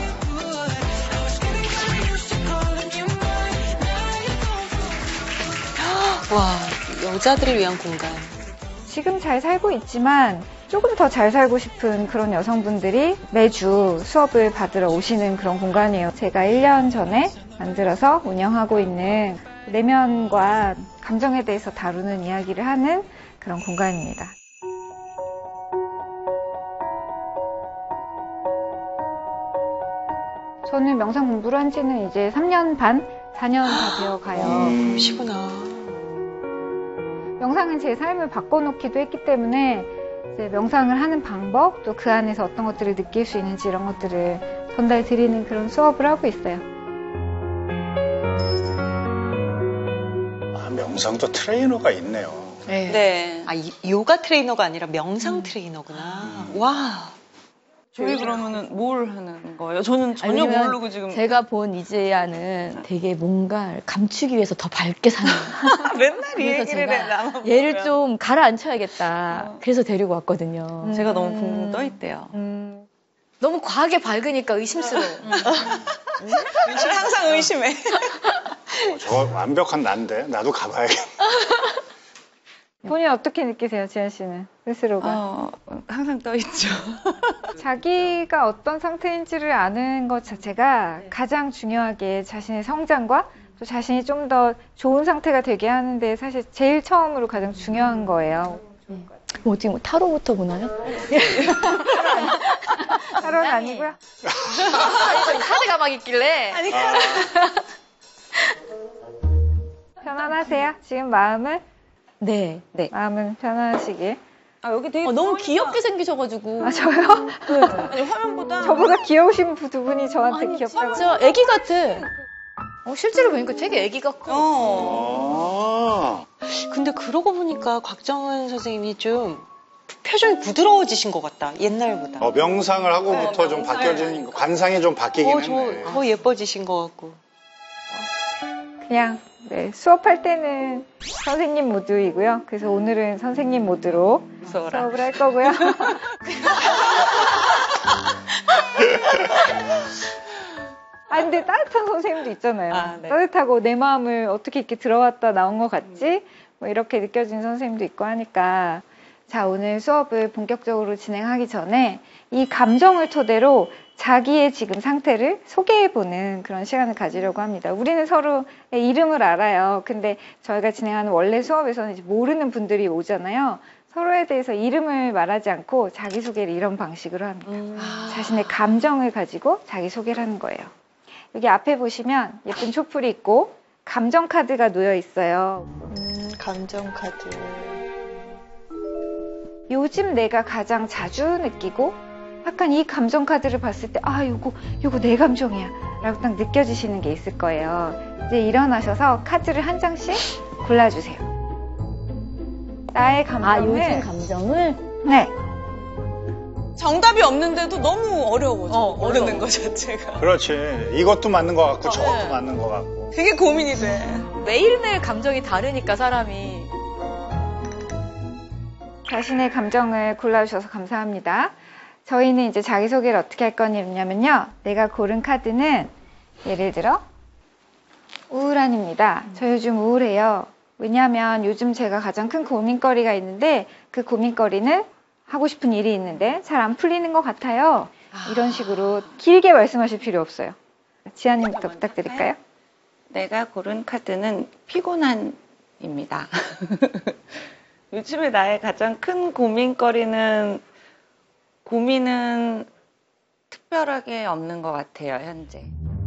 와, 여자들을 위한 공간. 지금 잘 살고 있지만 조금 더 잘 살고 싶은 그런 여성분들이 매주 수업을 받으러 오시는 그런 공간이에요. 제가 일 년 전에 만들어서 운영하고 있는 내면과 감정에 대해서 다루는 이야기를 하는 그런 공간입니다. 저는 명상 공부를 한 지는 이제 삼 년 반, 사 년 다 되어 가요. 음, 시구나. 명상은 제 삶을 바꿔놓기도 했기 때문에 이제 명상을 하는 방법, 또 그 안에서 어떤 것들을 느낄 수 있는지 이런 것들을 전달 드리는 그런 수업을 하고 있어요. 아, 명상도 트레이너가 있네요. 네. 네. 아, 이- 요가 트레이너가 아니라 명상 트레이너구나. 와. 저희 그러면은 뭘 하는 거예요? 저는 전혀 아니면 모르고 지금 제가 본 이재야는 되게 뭔가 감추기 위해서 더 밝게 사는 맨날 이 그래서 얘기를 제가 해. 나만 얘를 보면. 좀 가라앉혀야겠다. 그래서 데리고 왔거든요. 제가 너무 붕붕 떠 있대요. 음. 너무 과하게 밝으니까 의심스러워. 항상 의심해. 어, 저거 완벽한 난데 나도 가봐야겠다. 본인 어떻게 느끼세요, 지현 씨는? 스스로가. 어, 항상 떠 있죠. 자기가 어떤 상태인지를 아는 것 자체가 가장 중요하게 자신의 성장과 또 자신이 좀 더 좋은 상태가 되게 하는데 사실 제일 처음으로 가장 중요한 거예요. 뭐 어떻게 뭐 타로부터 보나요? 타로는 아니고요. 카드가 막 있길래. 아니, 편안하세요? 지금 마음은? 네. 네. 마음은 편안하시길. 아, 여기 되게 어, 너무 보니까- 귀엽게 생기셔가지고. 아, 저요? 아니, 화면보다. 저보다 귀여우신 두 분이 저한테 아니, 귀엽다고. 진짜 애기 같아. 어, 실제로 보니까 되게 애기 같고. 아, 근데 그러고 보니까 곽정은 선생님이 좀 표정이 부드러워지신 것 같다. 옛날보다. 어, 명상을 하고부터 좀 바뀌어진 관상이 좀 바뀌긴 어, 했네. 저, 더 예뻐지신 것 같고. 그냥 네, 수업할 때는 선생님 모드이고요. 그래서 오늘은 선생님 모드로 무서워라. 수업을 할 거고요. 아 근데 따뜻한 선생님도 있잖아요. 아, 네. 따뜻하고 내 마음을 어떻게 이렇게 들어왔다 나온 것 같지? 뭐 이렇게 느껴지는 선생님도 있고 하니까 자 오늘 수업을 본격적으로 진행하기 전에 이 감정을 토대로 자기의 지금 상태를 소개해보는 그런 시간을 가지려고 합니다. 우리는 서로의 이름을 알아요. 근데 저희가 진행하는 원래 수업에서는 이제 모르는 분들이 오잖아요. 서로에 대해서 이름을 말하지 않고 자기소개를 이런 방식으로 합니다. 음. 자신의 감정을 가지고 자기소개를 하는 거예요. 여기 앞에 보시면 예쁜 촛불이 있고 감정 카드가 놓여 있어요. 음, 감정 카드. 요즘 내가 가장 자주 느끼고 약간 이 감정 카드를 봤을 때 아 요거 요거 내 감정이야 라고 딱 느껴지시는 게 있을 거예요. 이제 일어나셔서 카드를 한 장씩 골라주세요. 나의 감정을 아, 요즘 감정을? 네. 정답이 없는데도 너무 어려워. 어, 모르는 어려워. 것 자체가. 그렇지. 이것도 맞는 것 같고 어, 저것도 네. 맞는 것 같고. 되게 고민이 돼. 매일매일 감정이 다르니까 사람이. 자신의 감정을 골라주셔서 감사합니다. 저희는 이제 자기소개를 어떻게 할 거냐면요. 내가 고른 카드는 예를 들어 우울한입니다. 저 요즘 우울해요. 왜냐하면 요즘 제가 가장 큰 고민거리가 있는데 그 고민거리는 하고 싶은 일이 있는데 잘 안 풀리는 것 같아요. 이런 식으로 길게 말씀하실 필요 없어요. 지아님부터 부탁드릴까요? 내가 고른 카드는 피곤한입니다. 요즘에 나의 가장 큰 고민거리는 고민은 특별하게 없는 것 같아요, 현재.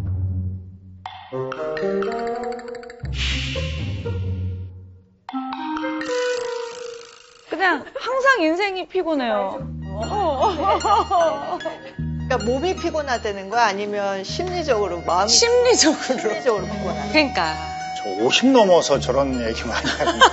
그냥 항상 인생이 피곤해요. 그러니까 몸이 피곤하다는 거야? 아니면 심리적으로 마음이 심리적으로. 심리적으로 피곤하다. 그러니까. 저 오십 넘어서 저런 얘기 많이 하는데.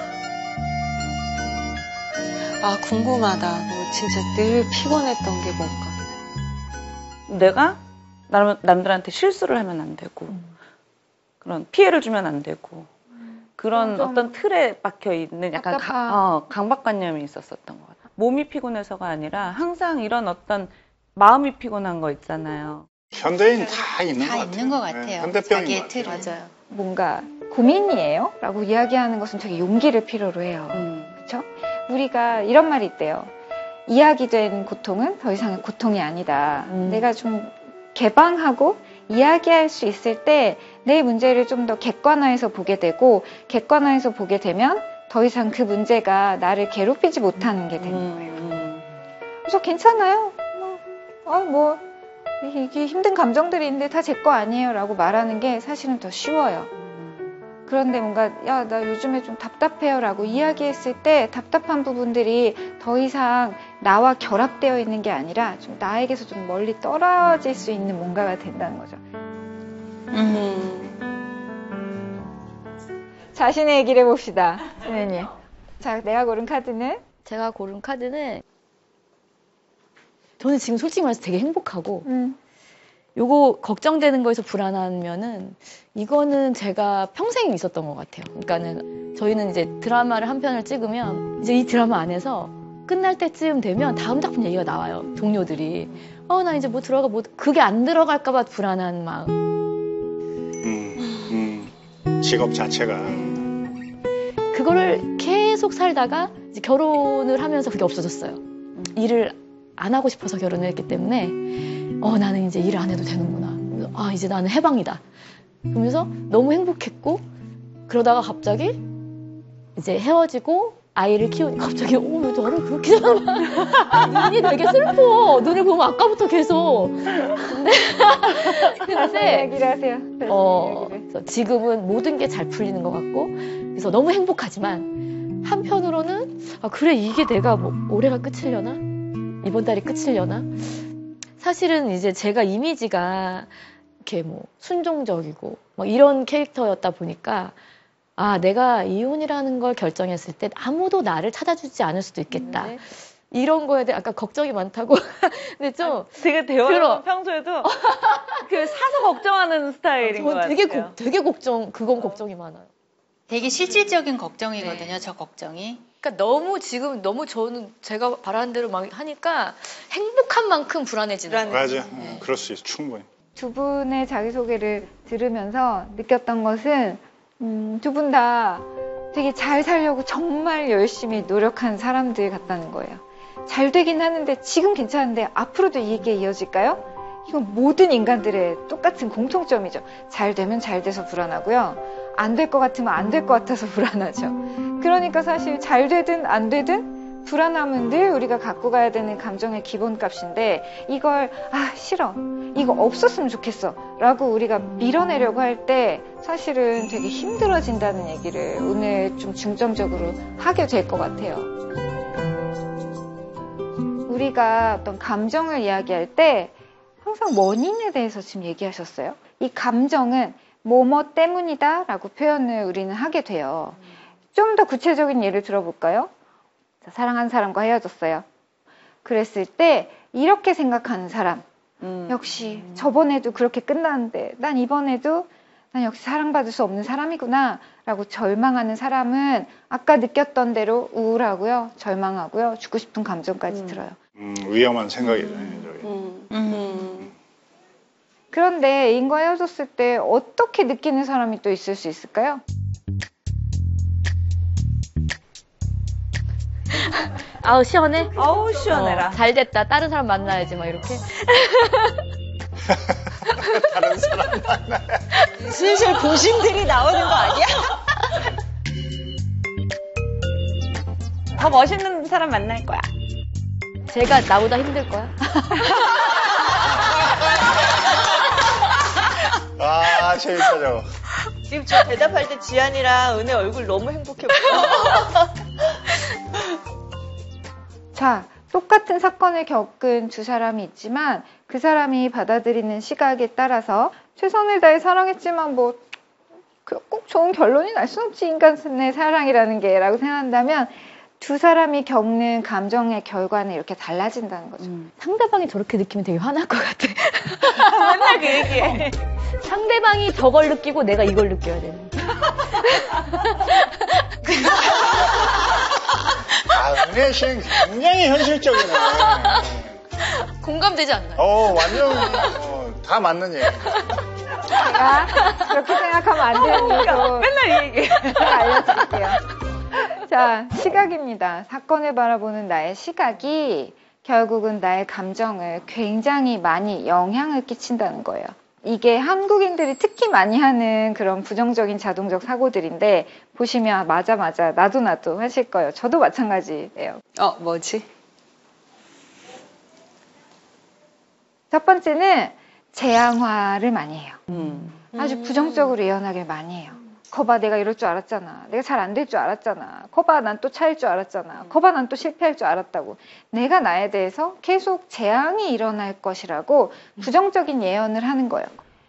아, 궁금하다. 뭐 진짜 늘 피곤했던 게 뭔가. 내가 남, 남들한테 실수를 하면 안 되고 그런 피해를 주면 안 되고 그런 좀 어떤 틀에 박혀 있는 약간 답답한. 가, 어, 강박관념이 있었었던 것 같아요. 몸이 피곤해서가 아니라 항상 이런 어떤 마음이 피곤한 거 있잖아요. 현대인 다 있는 다 것 같아요. 있는 것 네, 같아요. 현대병인 자기의 것 같아요. 틀은. 맞아요. 뭔가 고민이에요? 라고 이야기하는 것은 되게 용기를 필요로 해요. 그렇죠? 우리가 이런 말이 있대요. 이야기된 고통은 더 이상의 고통이 아니다. 음. 내가 좀 개방하고 이야기할 수 있을 때 내 문제를 좀 더 객관화해서 보게 되고 객관화해서 보게 되면 더 이상 그 문제가 나를 괴롭히지 못하는 게 되는 거예요. 그래서 괜찮아요. 뭐, 어, 뭐 이게 힘든 감정들이 있는데 다 제 거 아니에요 라고 말하는 게 사실은 더 쉬워요. 그런데 뭔가 야, 나 요즘에 좀 답답해요 라고 이야기했을 때 답답한 부분들이 더 이상 나와 결합되어 있는 게 아니라 좀 나에게서 좀 멀리 떨어질 수 있는 뭔가가 된다는 거죠. 음. 자신의 얘기를 해봅시다. 선생님. 자, 내가 고른 카드는? 제가 고른 카드는 저는 지금 솔직히 말해서 되게 행복하고 음. 요거 걱정되는 거에서 불안하면은 이거는 제가 평생 있었던 것 같아요. 그러니까는 저희는 이제 드라마를 한 편을 찍으면 이제 이 드라마 안에서 끝날 때쯤 되면 다음 작품 얘기가 나와요. 동료들이 어 나 이제 뭐 들어가 뭐 그게 안 들어갈까봐 불안한 마음. 음, 음, 직업 자체가 그거를 계속 살다가 이제 결혼을 하면서 그게 없어졌어요. 일을 안 하고 싶어서 결혼을 했기 때문에 어 나는 이제 일을 안 해도 되는구나. 아 이제 나는 해방이다. 그러면서 너무 행복했고 그러다가 갑자기 이제 헤어지고 아이를 키우니까 갑자기 어왜 너를 그렇게 잡아? 눈이 되게 슬퍼. 눈을 보면 아까부터 계속. 근데 근데 얘기를 하세요. 어 그래서 지금은 모든 게 잘 풀리는 것 같고 그래서 너무 행복하지만 한편으로는 아 그래 이게 내가 뭐 올해가 끝이려나? 이번 달이 끝이려나? 사실은 이제 제가 이미지가 이렇게 뭐 순종적이고 뭐 이런 캐릭터였다 보니까 아 내가 이혼이라는 걸 결정했을 때 아무도 나를 찾아주지 않을 수도 있겠다. 네. 이런 거에 대해 아까 걱정이 많다고. 근데 좀 되게 대화를 들어. 평소에도 그 사서 걱정하는 스타일인 것 전 같아요. 되게 고, 되게 걱정 그건 걱정이 많아요. 되게 실질적인 걱정이거든요, 저 걱정이. 그러니까 너무 지금 너무 저는 제가 바라는 대로 막 하니까 행복한 만큼 불안해지는 거예요. 맞아. 음, 그럴 수 있어 충분히. 두 분의 자기소개를 들으면서 느꼈던 것은 음, 두 분 다 되게 잘 살려고 정말 열심히 노력한 사람들 같다는 거예요. 잘 되긴 하는데 지금 괜찮은데 앞으로도 이게 이어질까요? 이건 모든 인간들의 똑같은 공통점이죠. 잘 되면 잘 돼서 불안하고요. 안 될 것 같으면 안 될 것 같아서 불안하죠. 그러니까 사실 잘 되든 안 되든 불안함은 늘 우리가 갖고 가야 되는 감정의 기본값인데 이걸 아 싫어 이거 없었으면 좋겠어 라고 우리가 밀어내려고 할 때 사실은 되게 힘들어진다는 얘기를 오늘 좀 중점적으로 하게 될 것 같아요. 우리가 어떤 감정을 이야기할 때 항상 원인에 대해서 지금 얘기하셨어요. 이 감정은 뭐뭐 때문이다 라고 표현을 우리는 하게 돼요. 좀 더 구체적인 예를 들어볼까요? 사랑하는 사람과 헤어졌어요. 그랬을 때 이렇게 생각하는 사람 음. 역시 저번에도 그렇게 끝났는데 난 이번에도 난 역시 사랑받을 수 없는 사람이구나 라고 절망하는 사람은 아까 느꼈던 대로 우울하고요. 절망하고요. 죽고 싶은 감정까지 음. 들어요. 음, 위험한 생각이네. 음. 음. 그런데 애인과 헤어졌을 때 어떻게 느끼는 사람이 또 있을 수 있을까요? 아우 시원해. 아우 시원해라. 어, 잘 됐다. 다른 사람 만나야지 막 이렇게. 다른 사람 만나야. 슬슬 고심들이 나오는 거 아니야? 더 멋있는 사람 만날 거야. 제가 나보다 힘들 거야. 아 재밌다 저거. 지금 저 대답할 때 지안이랑 은혜 얼굴 너무 행복해 보여. 자, 똑같은 사건을 겪은 두 사람이 있지만 그 사람이 받아들이는 시각에 따라서 최선을 다해 사랑했지만 뭐 꼭 좋은 결론이 날 순 없지 인간의 사랑이라는 게 라고 생각한다면 두 사람이 겪는 감정의 결과는 이렇게 달라진다는 거죠. 음. 상대방이 저렇게 느끼면 되게 화날 것 같아. 맨날 그 얘기해. 상대방이 저걸 느끼고 내가 이걸 느껴야 되는. 아 은혜 씨는 굉장히 현실적이네. 공감되지 않나요? 어 완전 어, 다 맞는 얘기. 제가 그렇게 생각하면 안 되는 이유도 맨날 이 얘기. 제가 알려드릴게요. 자, 시각입니다. 사건을 바라보는 나의 시각이 결국은 나의 감정을 굉장히 많이 영향을 끼친다는 거예요. 이게 한국인들이 특히 많이 하는 그런 부정적인 자동적 사고들인데 보시면 맞아 맞아 나도 나도 하실 거예요. 저도 마찬가지예요. 어, 뭐지? 첫 번째는 재앙화를 많이 해요. 음. 아주 부정적으로 예언하길 많이 해요. 거봐 내가 이럴 줄 알았잖아. 내가 잘 안 될 줄 알았잖아. 거봐 난 또 차일 줄 알았잖아. 거봐 난 또 실패할 줄 알았다고. 내가 나에 대해서 계속 재앙이 일어날 것이라고 부정적인 예언을 하는 거예요.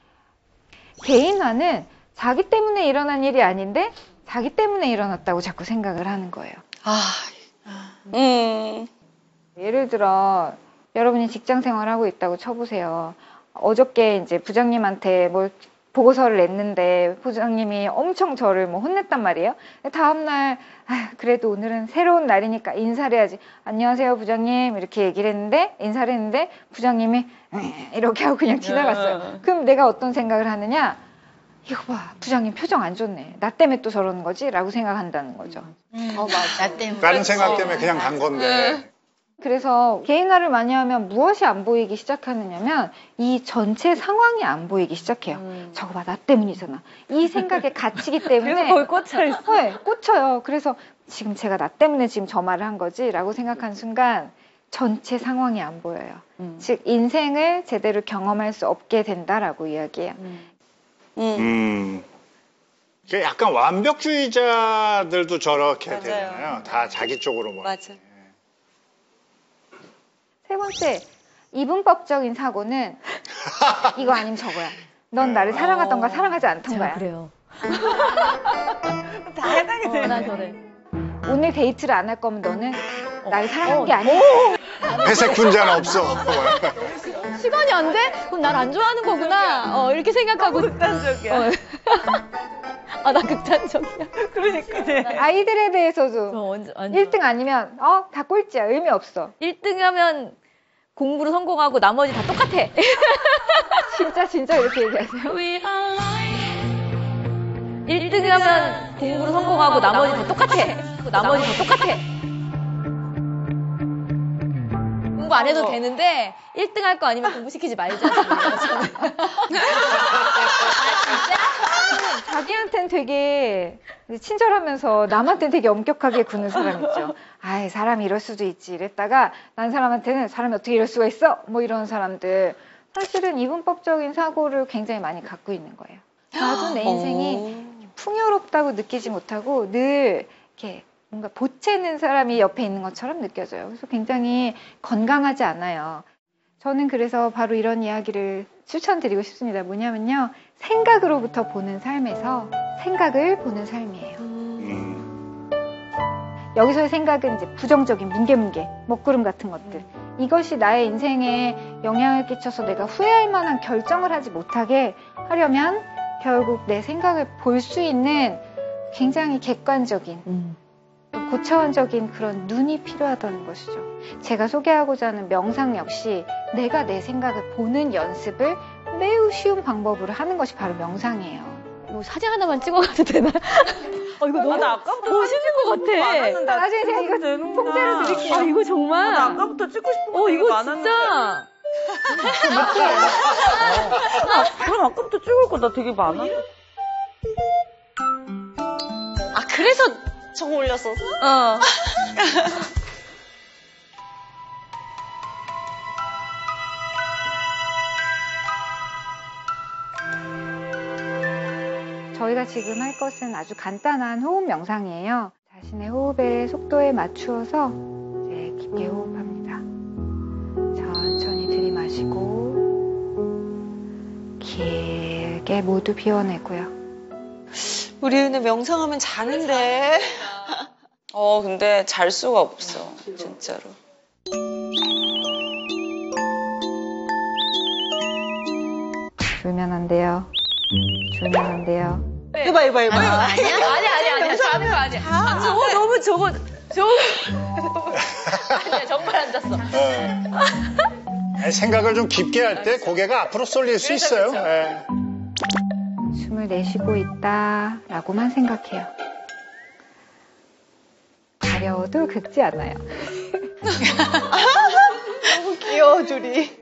개인화는 자기 때문에 일어난 일이 아닌데 자기 때문에 일어났다고 자꾸 생각을 하는 거예요. 아, 음. 예를 들어 여러분이 직장 생활하고 있다고 쳐보세요. 어저께 이제 부장님한테 뭘 보고서를 냈는데 부장님이 엄청 저를 뭐 혼냈단 말이에요. 다음날 아, 그래도 오늘은 새로운 날이니까 인사를 해야지. 안녕하세요 부장님 이렇게 얘기를 했는데 인사를 했는데 부장님이 이렇게 하고 그냥 지나갔어요. 그럼 내가 어떤 생각을 하느냐. 이거 봐 부장님 표정 안 좋네. 나 때문에 또 저러는 거지? 라고 생각한다는 거죠. 음. 어 맞아. 나 때문에. 다른 생각 때문에 그냥 간 건데. 그래서 개인화를 많이 하면 무엇이 안 보이기 시작하느냐면 이 전체 상황이 안 보이기 시작해요. 음. 저거 봐, 나 때문이잖아. 이 생각에 갇히기 때문에 그래서 거기 꽂혀있어. 네, 꽂혀요. 그래서 지금 제가 나 때문에 지금 저 말을 한 거지 라고 생각한 순간 전체 상황이 안 보여요. 음. 즉 인생을 제대로 경험할 수 없게 된다라고 이야기해요. 음. 음. 약간 완벽주의자들도 저렇게 맞아요. 되잖아요. 다 자기 쪽으로만. 맞아. 세 번째, 이분법적인 사고는 이거 아니면 저거야. 넌 나를 사랑하던가 사랑하지 않던가야. 그래요. 다 해당이 되네. 어, 난 저래. 오늘 데이트를 안 할 거면 너는 어. 나를 사랑하는 어. 게 아니야. 회색 분자는 없어. 시간이 안 돼? 그럼 날 안 좋아하는 거구나. 어, 이렇게 생각하고. 극단적이야. 어. 아, 나 극단적이야. 그러니까. 아이들에 대해서도 완전, 완전. 일 등 아니면 어? 다 꼴찌야. 의미 없어. 일 등 하면 공부로 성공하고 나머지 다 똑같아. 진짜 진짜 이렇게 얘기하세요? 일 등 하면 공부로 성공하고 나머지 다 똑같아. 나머지 다 똑같아. 공부 안 해도 되는데 일 등 할 거 아니면 공부시키지 말자. 자기한테는 되게 친절하면서 남한테는 되게 엄격하게 구는 사람 있죠. 아이 사람이 이럴 수도 있지 이랬다가 난 사람한테는 사람이 어떻게 이럴 수가 있어? 뭐 이런 사람들 사실은 이분법적인 사고를 굉장히 많이 갖고 있는 거예요. 나도 내 인생이 풍요롭다고 느끼지 못하고 늘 이렇게 뭔가 보채는 사람이 옆에 있는 것처럼 느껴져요. 그래서 굉장히 건강하지 않아요. 저는 그래서 바로 이런 이야기를 추천드리고 싶습니다. 뭐냐면요. 생각으로부터 보는 삶에서 생각을 보는 삶이에요. 음. 여기서의 생각은 이제 부정적인 뭉게뭉게, 먹구름 같은 것들. 이것이 나의 인생에 영향을 끼쳐서 내가 후회할 만한 결정을 하지 못하게 하려면 결국 내 생각을 볼 수 있는 굉장히 객관적인 음. 고차원적인 그런 눈이 필요하다는 것이죠. 제가 소개하고자 하는 명상 역시 내가 내 생각을 보는 연습을 매우 쉬운 방법으로 하는 것이 바로 명상이에요. 뭐 사진 하나만 찍어가도 되나? 어, 이거 너무 아, 나 아까부터 멋있는 것 같아. 나중에 제가 이거 통째로 드릴게요. 아, 이거 정말. 어, 나 아까부터 찍고 싶은 거 어, 되게 이거 많았는데. 진짜. 아, 그럼 아까부터 찍을 거 나 되게 많아. 아, 그래서 저거 올렸었어? 어. 저희가 지금 할 것은 아주 간단한 호흡 명상이에요. 자신의 호흡의 속도에 맞추어서 이제 깊게 호흡합니다. 천천히 들이마시고 길게 모두 비워내고요. 우리 은혜 명상하면 자는데. 어, 근데 잘 수가 없어. 진짜로. 졸면 안 돼요. 졸면 안 돼요. 해봐, 해봐, 해봐. 아니야? 아니야, 아니야, 아니야. 자는 거 아니야. 아, 저거 너무, 저거, 저거. 아니야, 정말 안 잤어. 어. 생각을 좀 깊게 할 때 고개가 앞으로 쏠릴 수 있어요. 네. 숨을 내쉬고 있다 라고만 생각해요. 가려워도 긁지 않아요. 너무 귀여워, 둘이.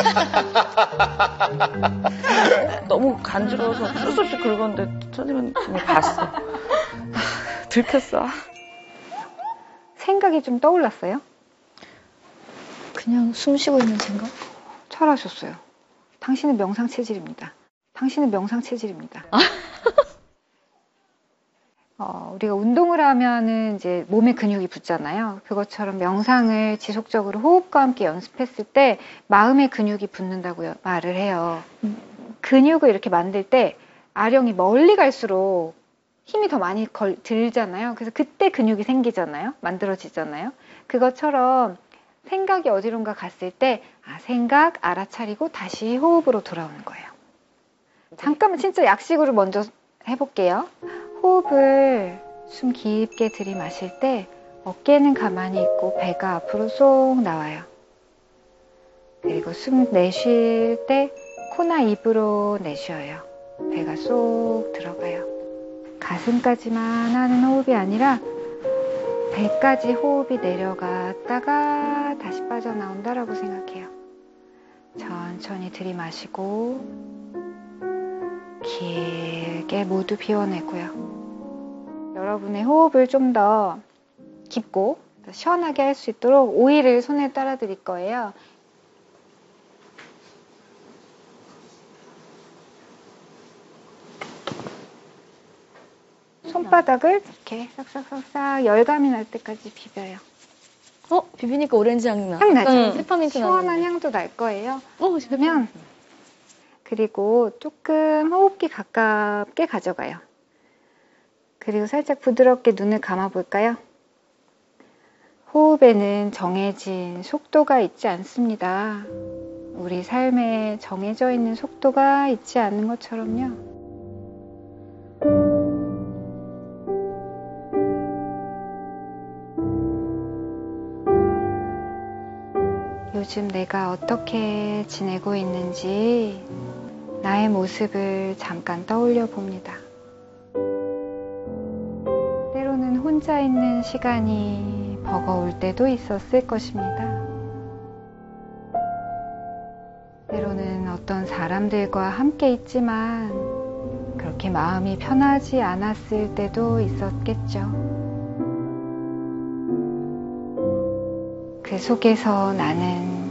너무 간지러워서 쓸 수 없이 긁었는데 선생님이 봤어. 아, 들켰어. 생각이 좀 떠올랐어요? 그냥 숨 쉬고 있는 생각? 잘하셨어요. 당신은 명상 체질입니다. 당신은 명상 체질입니다. 어, 우리가 운동을 하면은 이제 몸에 근육이 붙잖아요. 그것처럼 명상을 지속적으로 호흡과 함께 연습했을 때 마음의 근육이 붙는다고 말을 해요. 근육을 이렇게 만들 때 아령이 멀리 갈수록 힘이 더 많이 걸, 들잖아요. 그래서 그때 근육이 생기잖아요. 만들어지잖아요. 그것처럼 생각이 어디론가 갔을 때, 아, 생각 알아차리고 다시 호흡으로 돌아오는 거예요. 잠깐만 진짜 약식으로 먼저 해볼게요. 호흡을 숨 깊게 들이마실 때 어깨는 가만히 있고 배가 앞으로 쏙 나와요. 그리고 숨 내쉴 때 코나 입으로 내쉬어요. 배가 쏙 들어가요. 가슴까지만 하는 호흡이 아니라 배까지 호흡이 내려갔다가 다시 빠져나온다라고 생각해요. 천천히 들이마시고 길게 모두 비워내고요. 여러분의 호흡을 좀 더 깊고 더 시원하게 할 수 있도록 오일을 손에 따라 드릴 거예요. 손바닥을 이렇게 싹싹싹싹 열감이 날 때까지 비벼요. 어? 비비니까 오렌지 향이 나. 향 나죠? 응. 페퍼민트 시원한 나는데. 향도 날 거예요. 어, 그러면 그리고 조금 호흡기 가깝게 가져가요. 그리고 살짝 부드럽게 눈을 감아 볼까요? 호흡에는 정해진 속도가 있지 않습니다. 우리 삶에 정해져 있는 속도가 있지 않은 것처럼요. 요즘 내가 어떻게 지내고 있는지 나의 모습을 잠깐 떠올려 봅니다. 때로는 혼자 있는 시간이 버거울 때도 있었을 것입니다. 때로는 어떤 사람들과 함께 있지만 그렇게 마음이 편하지 않았을 때도 있었겠죠. 그 속에서 나는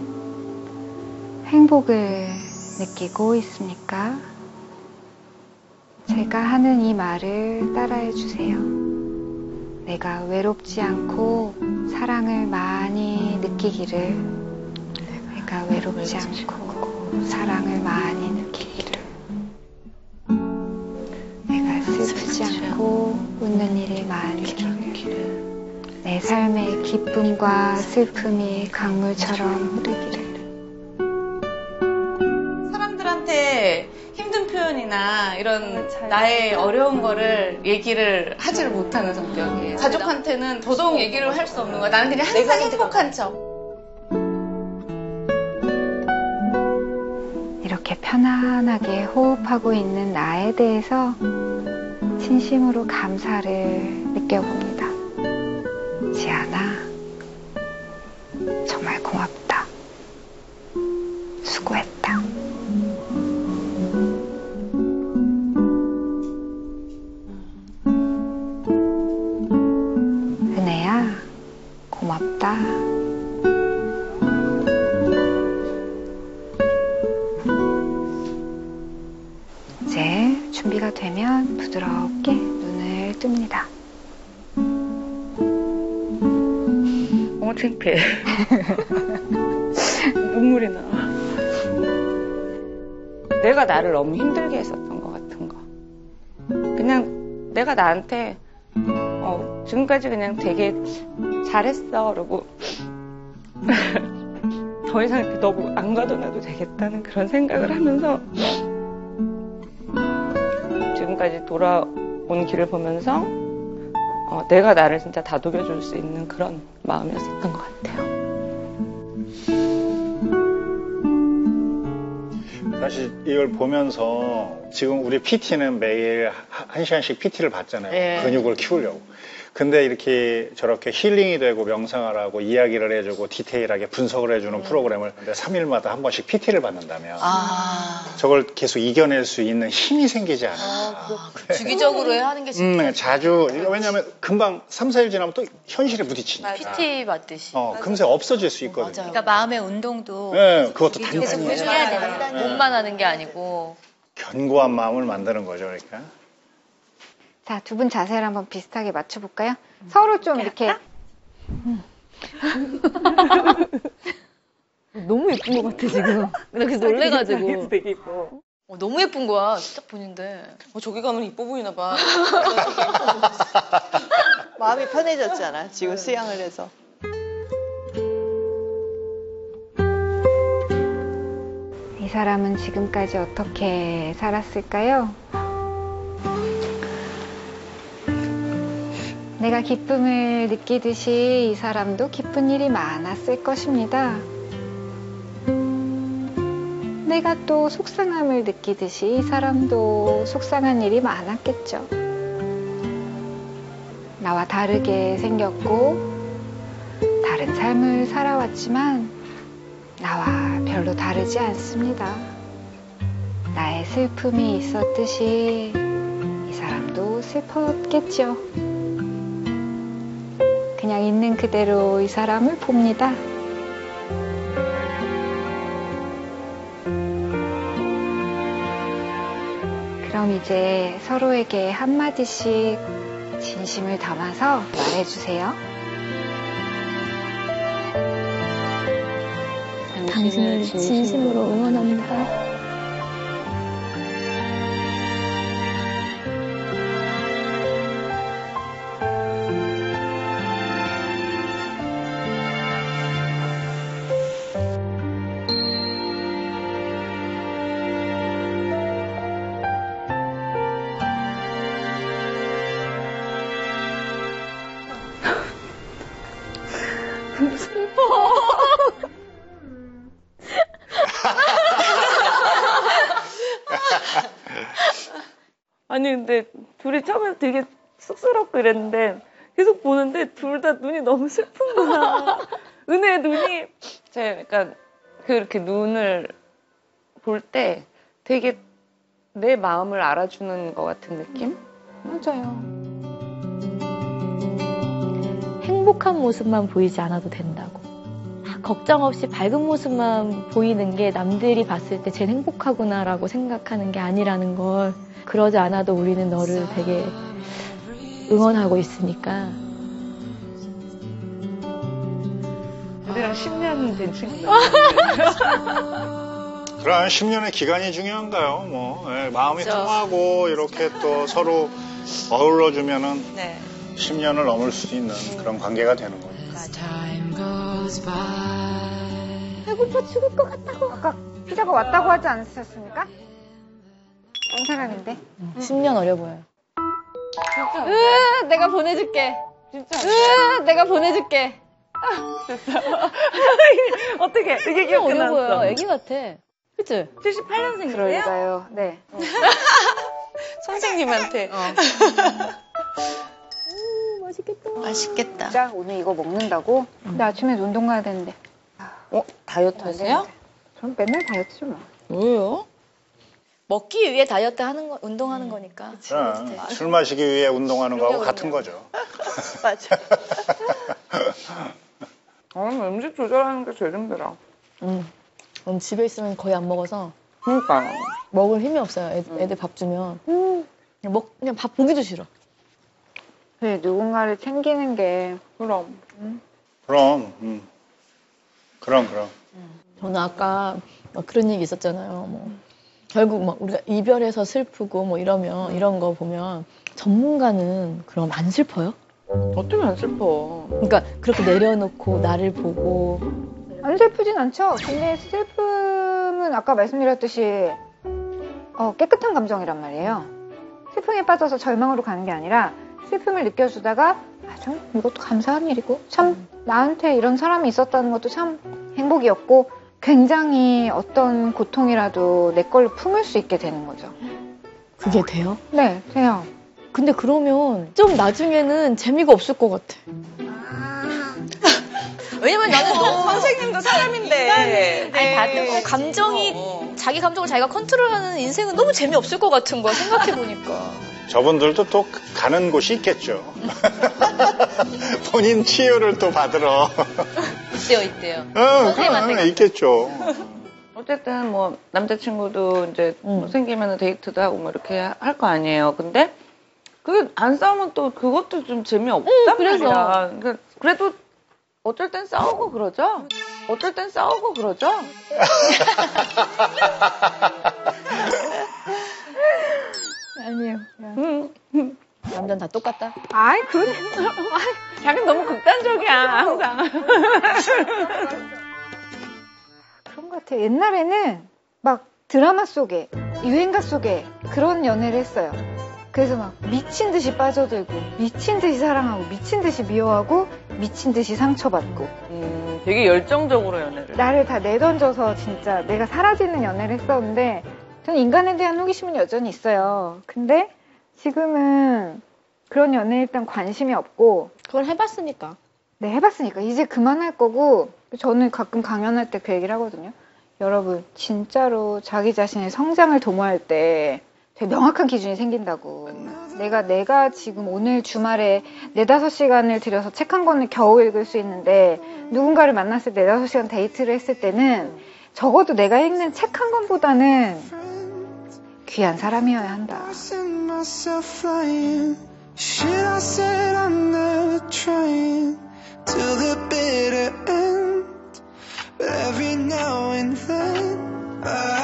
행복을 느끼고 있습니까? 제가 하는 이 말을 따라해 주세요. 내가 외롭지 않고 사랑을 많이 느끼기를. 내가 외롭지 않고 사랑을 많이 느끼기를. 내가 슬프지 않고 웃는 일이 많기를. 내 삶의 기쁨과 슬픔이 강물처럼 흐르기를. 사람들한테 힘든 표현이나 이런 나의 어려운 거를 얘기를 하지를 못하는 성격이에요. 가족한테는 더더욱 얘기를 할 수 없는 거야. 나는 그냥 항상 행복한 척. 이렇게 편안하게 호흡하고 있는 나에 대해서 진심으로 감사를 느껴봅니다. 지안아, 정말 고맙다. 수고했다. 은혜야, 고맙다. 이제 준비가 되면 부드럽게 눈을 뜹니다. 너무 창피해. 눈물이 나. 내가 나를 너무 힘들게 했었던 것 같은 거. 그냥 내가 나한테 어, 지금까지 그냥 되게 잘했어. 그러고 더 이상 이렇게 너무 안 가둬놔도 되겠다는 그런 생각을 하면서 지금까지 돌아온 길을 보면서 어, 내가 나를 진짜 다독여줄 수 있는 그런 마음이었었던 것 같아요. 사실 이걸 보면서 지금 우리 피티는 매일 한 시간씩 피티를 받잖아요. 네. 근육을 키우려고. 근데 이렇게 저렇게 힐링이 되고 명상을 하고 이야기를 해주고 디테일하게 분석을 해주는 음. 프로그램을 근데 삼 일마다 한 번씩 피티를 받는다면 아. 저걸 계속 이겨낼 수 있는 힘이 생기지 않을까. 아, 그, 주기적으로 해야 하는 게 진짜. 음, 자주. 왜냐하면 금방 삼, 사 일 지나면 또 현실에 부딪히니까. 피티 받듯이. 어, 금세 없어질 수 있거든요. 맞아요. 그러니까 마음의 운동도 네, 그것도 계속 단단히 해줘야 해야 돼요. 돼요. 몸만 하는 게 아니고. 견고한 마음을 만드는 거죠, 그러니까. 자, 두 분 자세를 한번 비슷하게 맞춰볼까요? 서로 좀 이렇게. 너무 예쁜 것 같아, 지금. 나 그래서 놀래가지고. 되게 이뻐. 어, 너무 예쁜 거야. 딱 보는데. 어, 저기 가면 이뻐 보이나 봐. 마음이 편해졌잖아. 지금 수양을 해서. 사람은 지금까지 어떻게 살았을까요? 내가 기쁨을 느끼듯이 이 사람도 기쁜 일이 많았을 것입니다. 내가 또 속상함을 느끼듯이 이 사람도 속상한 일이 많았겠죠. 나와 다르게 생겼고 다른 삶을 살아왔지만 나와 별로 다르지 않습니다. 나의 슬픔이 있었듯이 이 사람도 슬펐겠죠. 그냥 있는 그대로 이 사람을 봅니다. 그럼 이제 서로에게 한마디씩 진심을 담아서 말해주세요. 당신을 진심으로 응원합니다. 아니 근데 둘이 처음에 되게 쑥스럽고 이랬는데 계속 보는데 둘 다 눈이 너무 슬픈 거야. 은혜의 눈이 제가 그러니까 그렇게 눈을 볼 때 되게 내 마음을 알아주는 것 같은 느낌? 맞아요. 행복한 모습만 보이지 않아도 된다고. 걱정 없이 밝은 모습만 보이는 게 남들이 봤을 때 쟤는 행복하구나라고 생각하는 게 아니라는 걸, 그러지 않아도 우리는 너를 되게 응원하고 있으니까. 우리랑 십 년 된 친구들. 그럼 십 년의 기간이 중요한가요? 뭐 예, 마음이 그렇죠. 통하고 이렇게 또 서로 어우러주면은 네. 십 년을 넘을 수 있는 그런 관계가 되는 거예요. 배고파 죽을 것 같다고. 아까 피자가 왔다고 하지 않으셨습니까? 딴 사람인데. 십 년 어려 보여요. 진짜. 으, 내가 보내줄게. 진짜. 으, 내가 보내줄게. 됐어. 어떻게 되게 십 년 기억이 어려 보여. 났어. 애기 같아. 그치? 칠십팔 년생이세요? 그러니까요. 네. 선생님한테. 맛있겠다. 맛있겠다. 진짜 오늘 이거 먹는다고? 근데 아침에 운동 가야 되는데. 어? 다이어트 하세요? 저는 맨날 다이어트죠 뭐. 왜요? 먹기 위해 다이어트 하는 거, 운동하는 거니까. 그럼 술 마시기 위해 운동하는 거하고 같은 거죠. 맞아. 어, 음식 조절하는 게 제일 힘들어. 응. 음, 집에 있으면 거의 안 먹어서. 그러니까. 먹을 힘이 없어요. 애, 애들 밥 주면. 그냥 먹, 그냥 밥 보기도 싫어. 네, 누군가를 챙기는 게. 그럼. 응? 그럼, 음. 그럼, 그럼. 저는 아까 막 그런 얘기 있었잖아요. 뭐 결국 막 우리가 이별해서 슬프고 뭐 이러면 이런 거 보면 전문가는 그럼 안 슬퍼요? 어떻게 안 슬퍼? 그러니까 그렇게 내려놓고 나를 보고. 안 슬프진 않죠. 근데 슬픔은 아까 말씀드렸듯이 어, 깨끗한 감정이란 말이에요. 슬픔에 빠져서 절망으로 가는 게 아니라 슬픔을 느껴주다가 아, 참 이것도 감사한 일이고 참 나한테 이런 사람이 있었다는 것도 참 행복이었고 굉장히 어떤 고통이라도 내 걸로 품을 수 있게 되는 거죠. 그게 돼요? 네, 돼요. 근데 그러면 좀 나중에는 재미가 없을 것 같아. 왜냐면 나는 너무 선생님도 사람인데. 아니 다들 감정이 자기 감정을 자기가 컨트롤하는 인생은 너무 재미없을 것 같은 거야 생각해보니까. 저분들도 또 가는 곳이 있겠죠. 본인 치유를 또 받으러. 있대요, 있대요. 어, 선생님한테 그럼 있겠죠. 어쨌든 뭐 남자친구도 이제 뭐 생기면 데이트도 하고 뭐 이렇게 할 거 아니에요. 근데 그게 안 싸우면 또 그것도 좀 재미없단 응, 그래서. 말이야. 그러니까 그래도 어쩔 땐 싸우고 그러죠. 어쩔 땐 싸우고 그러죠. 아니에요. 응. 남자는 다 똑같다. 아이, 그래. 자기는 너무 극단적이야, 항상. 그런 것 같아요. 옛날에는 막 드라마 속에, 유행가 속에 그런 연애를 했어요. 그래서 막 미친 듯이 빠져들고, 미친 듯이 사랑하고, 미친 듯이 미워하고, 미친 듯이 상처받고. 음, 되게 열정적으로 연애를. 나를 다 내던져서 진짜 내가 사라지는 연애를 했었는데, 저는 인간에 대한 호기심은 여전히 있어요. 근데 지금은 그런 연애에 일단 관심이 없고. 그걸 해봤으니까. 네, 해봤으니까. 이제 그만할 거고, 저는 가끔 강연할 때 그 얘기를 하거든요. 여러분, 진짜로 자기 자신의 성장을 도모할 때 되게 명확한 기준이 생긴다고. 내가, 내가 지금 오늘 주말에 네다섯 시간을 들여서 책 한 권을 겨우 읽을 수 있는데, 누군가를 만났을 때 네다섯 시간 데이트를 했을 때는 적어도 내가 읽는 책 한 권보다는 귀한 사람이어야 한다. Shit, I said I'm never trying till the bitter end, but every now and then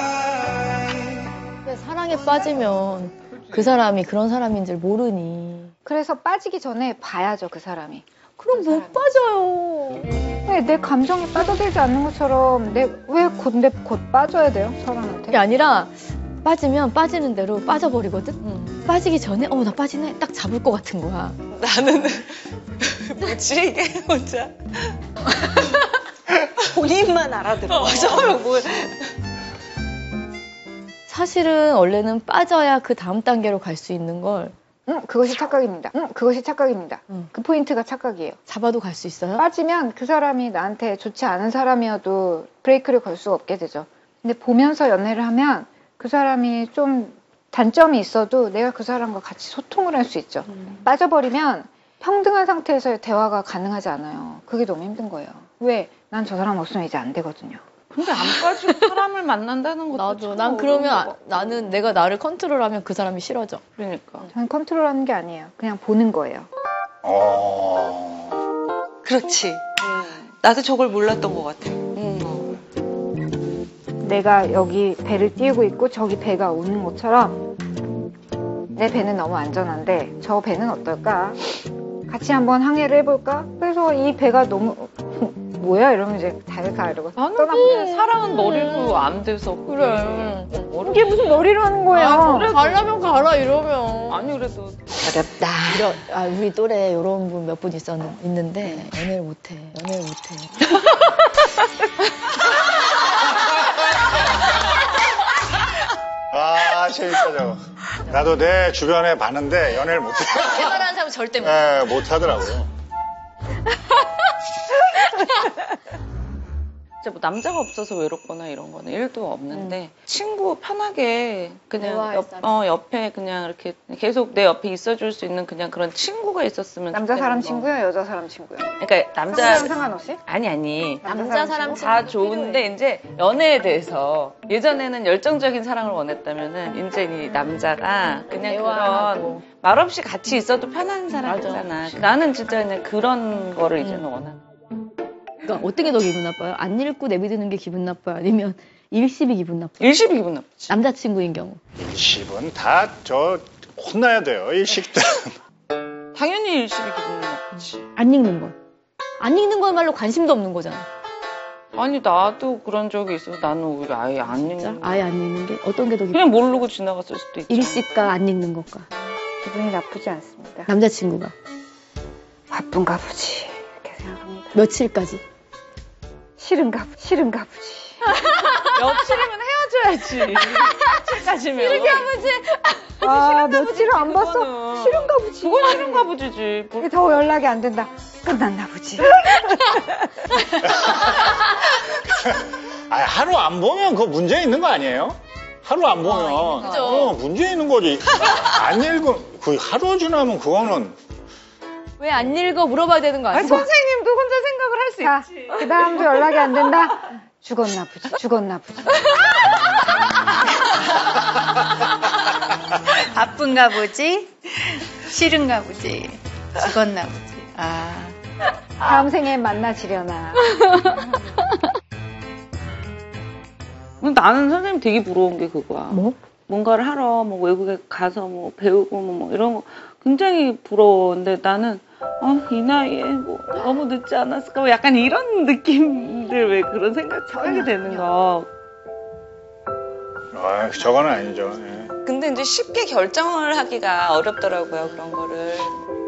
I. 사랑에 빠지면 그 사람이 그런 사람인 줄 모르니. 그래서 빠지기 전에 봐야죠, 그 사람이. 그럼 못 빠져요. 왜 내 감정에 빠져들지 않는 것처럼 내 왜 곧 내 곧 빠져야 돼요, 사람한테? 그게 아니라 빠지면 빠지는 대로 빠져버리거든. 응. 빠지기 전에 어 나 빠지네 딱 잡을 것 같은 거야. 나는 뭐지 이게 혼자 본인만 알아들어. 맞아요. 뭘. 사실은 원래는 빠져야 그 다음 단계로 갈 수 있는 걸. 응, 그것이 착각입니다. 응, 그것이 착각입니다. 응. 그 포인트가 착각이에요. 잡아도 갈 수 있어요? 빠지면 그 사람이 나한테 좋지 않은 사람이어도 브레이크를 걸 수가 없게 되죠. 근데 보면서 연애를 하면 그 사람이 좀 단점이 있어도 내가 그 사람과 같이 소통을 할 수 있죠. 음. 빠져버리면 평등한 상태에서의 대화가 가능하지 않아요. 그게 너무 힘든 거예요. 왜? 난 저 사람 없으면 이제 안 되거든요. 근데 안 빠지고 사람을 만난다는 것도 나도 난 그러면 아, 나는 내가 나를 컨트롤하면 그 사람이 싫어져. 그러니까 저는 컨트롤하는 게 아니에요. 그냥 보는 거예요. 어... 그렇지. 음. 나도 저걸 몰랐던 것 같아. 음. 내가 여기 배를 띄우고 있고 저기 배가 오는 것처럼 내 배는 너무 안전한데 저 배는 어떨까? 같이 한번 항해를 해볼까? 그래서 이 배가 너무 뭐야? 이러면 이제 잘 가 이러고 나는 사랑은 머리로 안 돼서 그래. 이게 무슨 머리로 하는 거예요? 아, 그래, 가려면 가라 이러면. 아니 그래도 어렵다. 이런, 아, 우리 또래 이런 분 몇 분 있었는 있는데 연애를 못해. 연애를 못해. 아, 재밌다, 저거. 나도 내 주변에 봤는데 연애를 못해. 해달라는 사람은 절대 못해. 네, 못하더라고요. 진짜 뭐 남자가 없어서 외롭거나 이런 거는 일도 없는데 음. 친구 편하게 그냥 옆, 어, 옆에 그냥 이렇게 계속 내 옆에 있어줄 수 있는 그냥 그런 친구가 있었으면 남자 사람 거. 친구야, 여자 사람 친구야? 그러니까 남자 상관없이? 아니 아니 남자 사람 친구 다 좋은데 이제 연애에 대해서 예전에는 열정적인 사랑을 원했다면은 이제 이 남자가 그냥 그런 말없이 같이 있어도 편한 사람이잖아. 나는 진짜 그냥 그런 거를 이제는 음. 원하는. 그러니까 어떤 게 더 기분 나빠요? 안 읽고 내비두는 게 기분 나빠요? 아니면 일십이 기분 나빠요? 일십이 기분 나쁘지. 남자친구인 경우. 일십은 다 저 혼나야 돼요. 일식들. 당연히 일십이 기분 나쁘지. 안 읽는 건. 안 읽는 거야말로 관심도 없는 거잖아. 아니 나도 그런 적이 있어서 나는 오히려 아예 안 읽는 아예 안 읽는 게 어떤 게 더 기분 그냥 모르고 지나갔을 수도 있죠. 일식과 안 읽는 것과. 기분이 나쁘지 않습니다. 남자친구가. 바쁜가 보지. 이렇게 생각합니다. 며칠까지? 싫은가, 싫은가 보지. 며칠이면 헤어져야지. 며칠까지면. 싫은가 보지. 아, 며칠을 안 봤어? 그거는. 싫은가 보지. 그건 싫은가 보지지. 뭘... 더 연락이 안 된다. 끝났나 보지. 아, 하루 안 보면 그거 문제 있는 거 아니에요? 하루 안 보면. 어, 그죠. 어, 문제 있는 거지. 안 읽으면, 그 하루 지나면 그거는. 왜 안 읽어 물어봐야 되는 거 아니야? 아니, 선생님도 혼자 생각을 할 수 있지. 그 다음도 연락이 안 된다? 죽었나 보지, 죽었나 보지. 바쁜가 보지, 싫은가 보지, 죽었나 보지. 아. 다음 생에 만나지려나. 나는 선생님 되게 부러운 게 그거야. 뭐? 뭔가를 하러 뭐 외국에 가서 뭐 배우고 뭐 이런 거 굉장히 부러운데 나는 아, 이 나이에 뭐 너무 늦지 않았을까? 뭐 약간 이런 느낌들 왜 그런 생각 하게 되는 거. 아, 저거는 아니죠. 예. 근데 이제 쉽게 결정을 하기가 어렵더라고요, 그런 거를.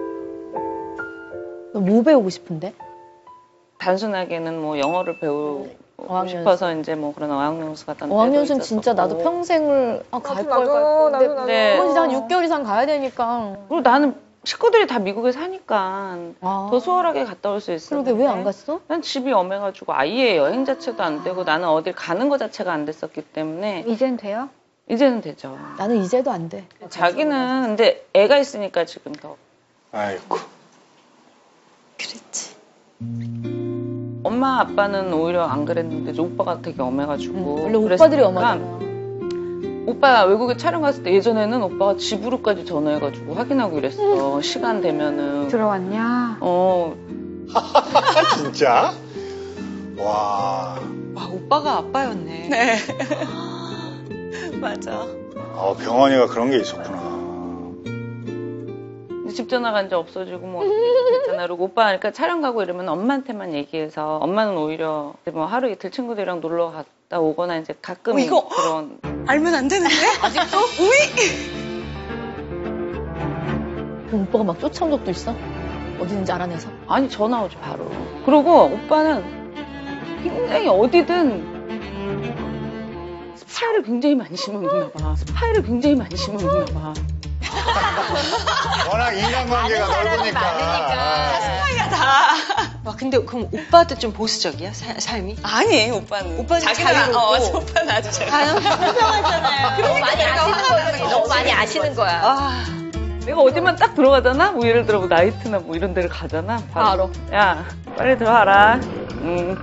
뭐 배우고 싶은데? 단순하게는 뭐 영어를 배우고 어학연수. 싶어서 이제 뭐 그런 어학연수 같은 어학연수는 진짜 나도 평생을 아, 갈 걸, 갈 걸. 근데 네. 그건 진짜 한 육 개월 이상 가야 되니까. 그리고 나는 식구들이 다 미국에 사니까 아. 더 수월하게 갔다 올 수 있어. 그러게 왜 안 갔어? 난 집이 엄해가지고 아예 여행 자체도 안 되고 나는 어딜 가는 거 자체가 안 됐었기 때문에 이젠 돼요? 이제는 되죠. 나는 이제도 안 돼. 자기는 근데 애가 있으니까 지금 더. 아이고. 그랬지. 엄마 아빠는 오히려 안 그랬는데 오빠가 되게 엄해가지고. 원래 오빠들이 그랬으니까 엄하잖아. 오빠 외국에 촬영 갔을 때 예전에는 오빠가 집으로까지 전화해가지고 확인하고 이랬어. 시간 되면은. 들어왔냐? 어. 진짜? 와. 와, 오빠가 아빠였네. 네. 맞아. 어, 병원이가 그런 게 있었구나. 집 전화가 이제 없어지고 뭐 됐잖아. 그리고 오빠 그러니까 촬영 가고 이러면 엄마한테만 얘기해서 엄마는 오히려 뭐 하루 이틀 친구들이랑 놀러 갔다 오거나 이제 가끔 어, 이거 그런 알면 안 되는데? 아직도? 우이! 그럼 오빠가 막 쫓아온 적도 있어? 어디든지 알아내서? 아니 전화 오지 바로. 그리고 오빠는 굉장히 어디든 스파이를 굉장히 많이 심어놓나 봐. 스파이를 굉장히 많이 심어놓나 봐. 워낙 인간관계가 넓으니까. 다 스파이야 다. 와, 근데 그럼 오빠도 좀 보수적이야? 사- 삶이? 아니 오빠는. 오빠는 자기는 자유롭고. 어, 오빠는 아주 잘. 불평하잖아요. 너무 많이 아시는 거지. 너무 많이 아시는 거야. 아, 내가 어디만 딱 들어가잖아? 뭐 예를 들어 뭐 나이트나 뭐 이런 데를 가잖아? 바로. 야, 빨리 들어와라. 음.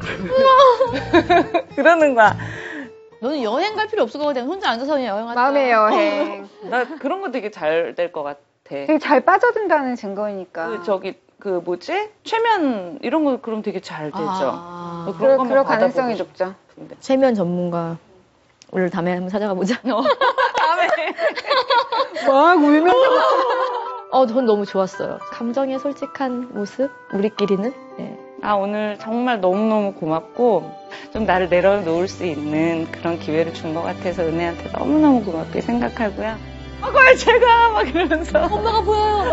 그러는 거야. 너는 여행 갈 필요 없을 것 같아. 혼자 앉아서 그냥 여행하자. 마음의 여행. 나 그런 거 되게 잘 될 것 같아. 되게 잘 빠져든다는 증거니까. 그 저기 그 뭐지? 최면 이런 거 그럼 되게 잘 되죠. 아, 어, 그럴, 거 한번 그럴 가능성이 받아보고 높죠. 싶은데. 세면 전문가. 오늘 다음에 한번 찾아가 보자. 다음에. 막 울면서. 어, 전 너무 좋았어요. 감정에 솔직한 모습? 우리끼리는? 네. 아, 오늘 정말 너무너무 고맙고, 좀 나를 내려놓을 수 있는 그런 기회를 준 것 같아서 은혜한테 너무너무 고맙게 생각하고요. 아, 걸 제가! 막 이러면서. 엄마가 보여요.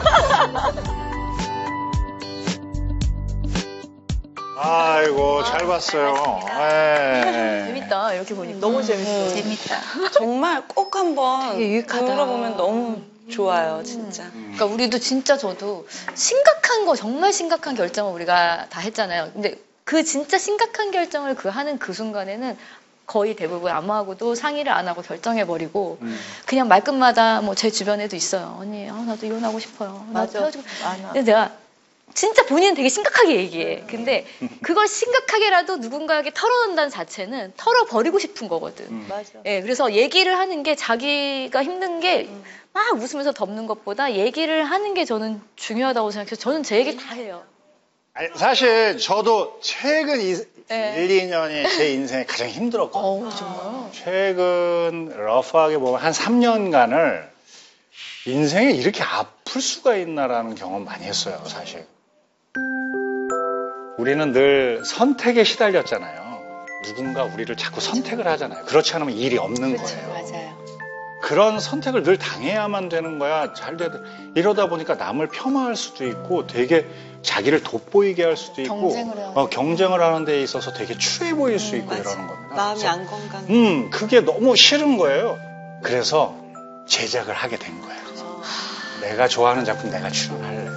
아이고, 잘 봤어요. 예. 재밌다, 이렇게 보니까. 너무 재밌어. 재밌다. 정말 꼭 한번 되게 유익하다. 들어보면 너무 좋아요, 진짜. 그러니까 우리도 진짜 저도 심각한 거, 정말 심각한 결정을 우리가 다 했잖아요. 근데 그 진짜 심각한 결정을 그 하는 그 순간에는 거의 대부분 아무하고도 상의를 안 하고 결정해버리고 음. 그냥 말끝마다 뭐 제 주변에도 있어요. 언니, 아, 나도 이혼하고 싶어요. 나도 맞아. 헤어지고. 맞아. 근데 내가 진짜 본인은 되게 심각하게 얘기해. 근데 그걸 심각하게라도 누군가에게 털어놓는다는 자체는 털어버리고 싶은 거거든. 음. 맞아. 예, 그래서 얘기를 하는 게 자기가 힘든 게 막 웃으면서 덮는 것보다 얘기를 하는 게 저는 중요하다고 생각해서 저는 제 얘기 다 해요. 아니, 사실 저도 최근 이, 네. 일, 이 년이 제 인생에 가장 힘들었거든요. 어, 정말요? 최근 러프하게 보면 한 삼 년간을 인생에 이렇게 아플 수가 있나라는 경험 많이 했어요, 사실. 우리는 늘 선택에 시달렸잖아요. 누군가 우리를 자꾸 선택을 하잖아요. 그렇지 않으면 일이 없는 거예요. 맞아요. 그런 선택을 늘 당해야만 되는 거야. 잘 돼. 이러다 보니까 남을 폄하할 수도 있고 되게 자기를 돋보이게 할 수도 있고 경쟁을 해야 어, 경쟁을 하는 데 있어서 되게 추해 보일 수 있고 이러는 겁니다. 마음이 그래서, 안 건강해. 음, 그게 너무 싫은 거예요. 그래서 제작을 하게 된 거예요. 내가 좋아하는 작품 내가 출연할래.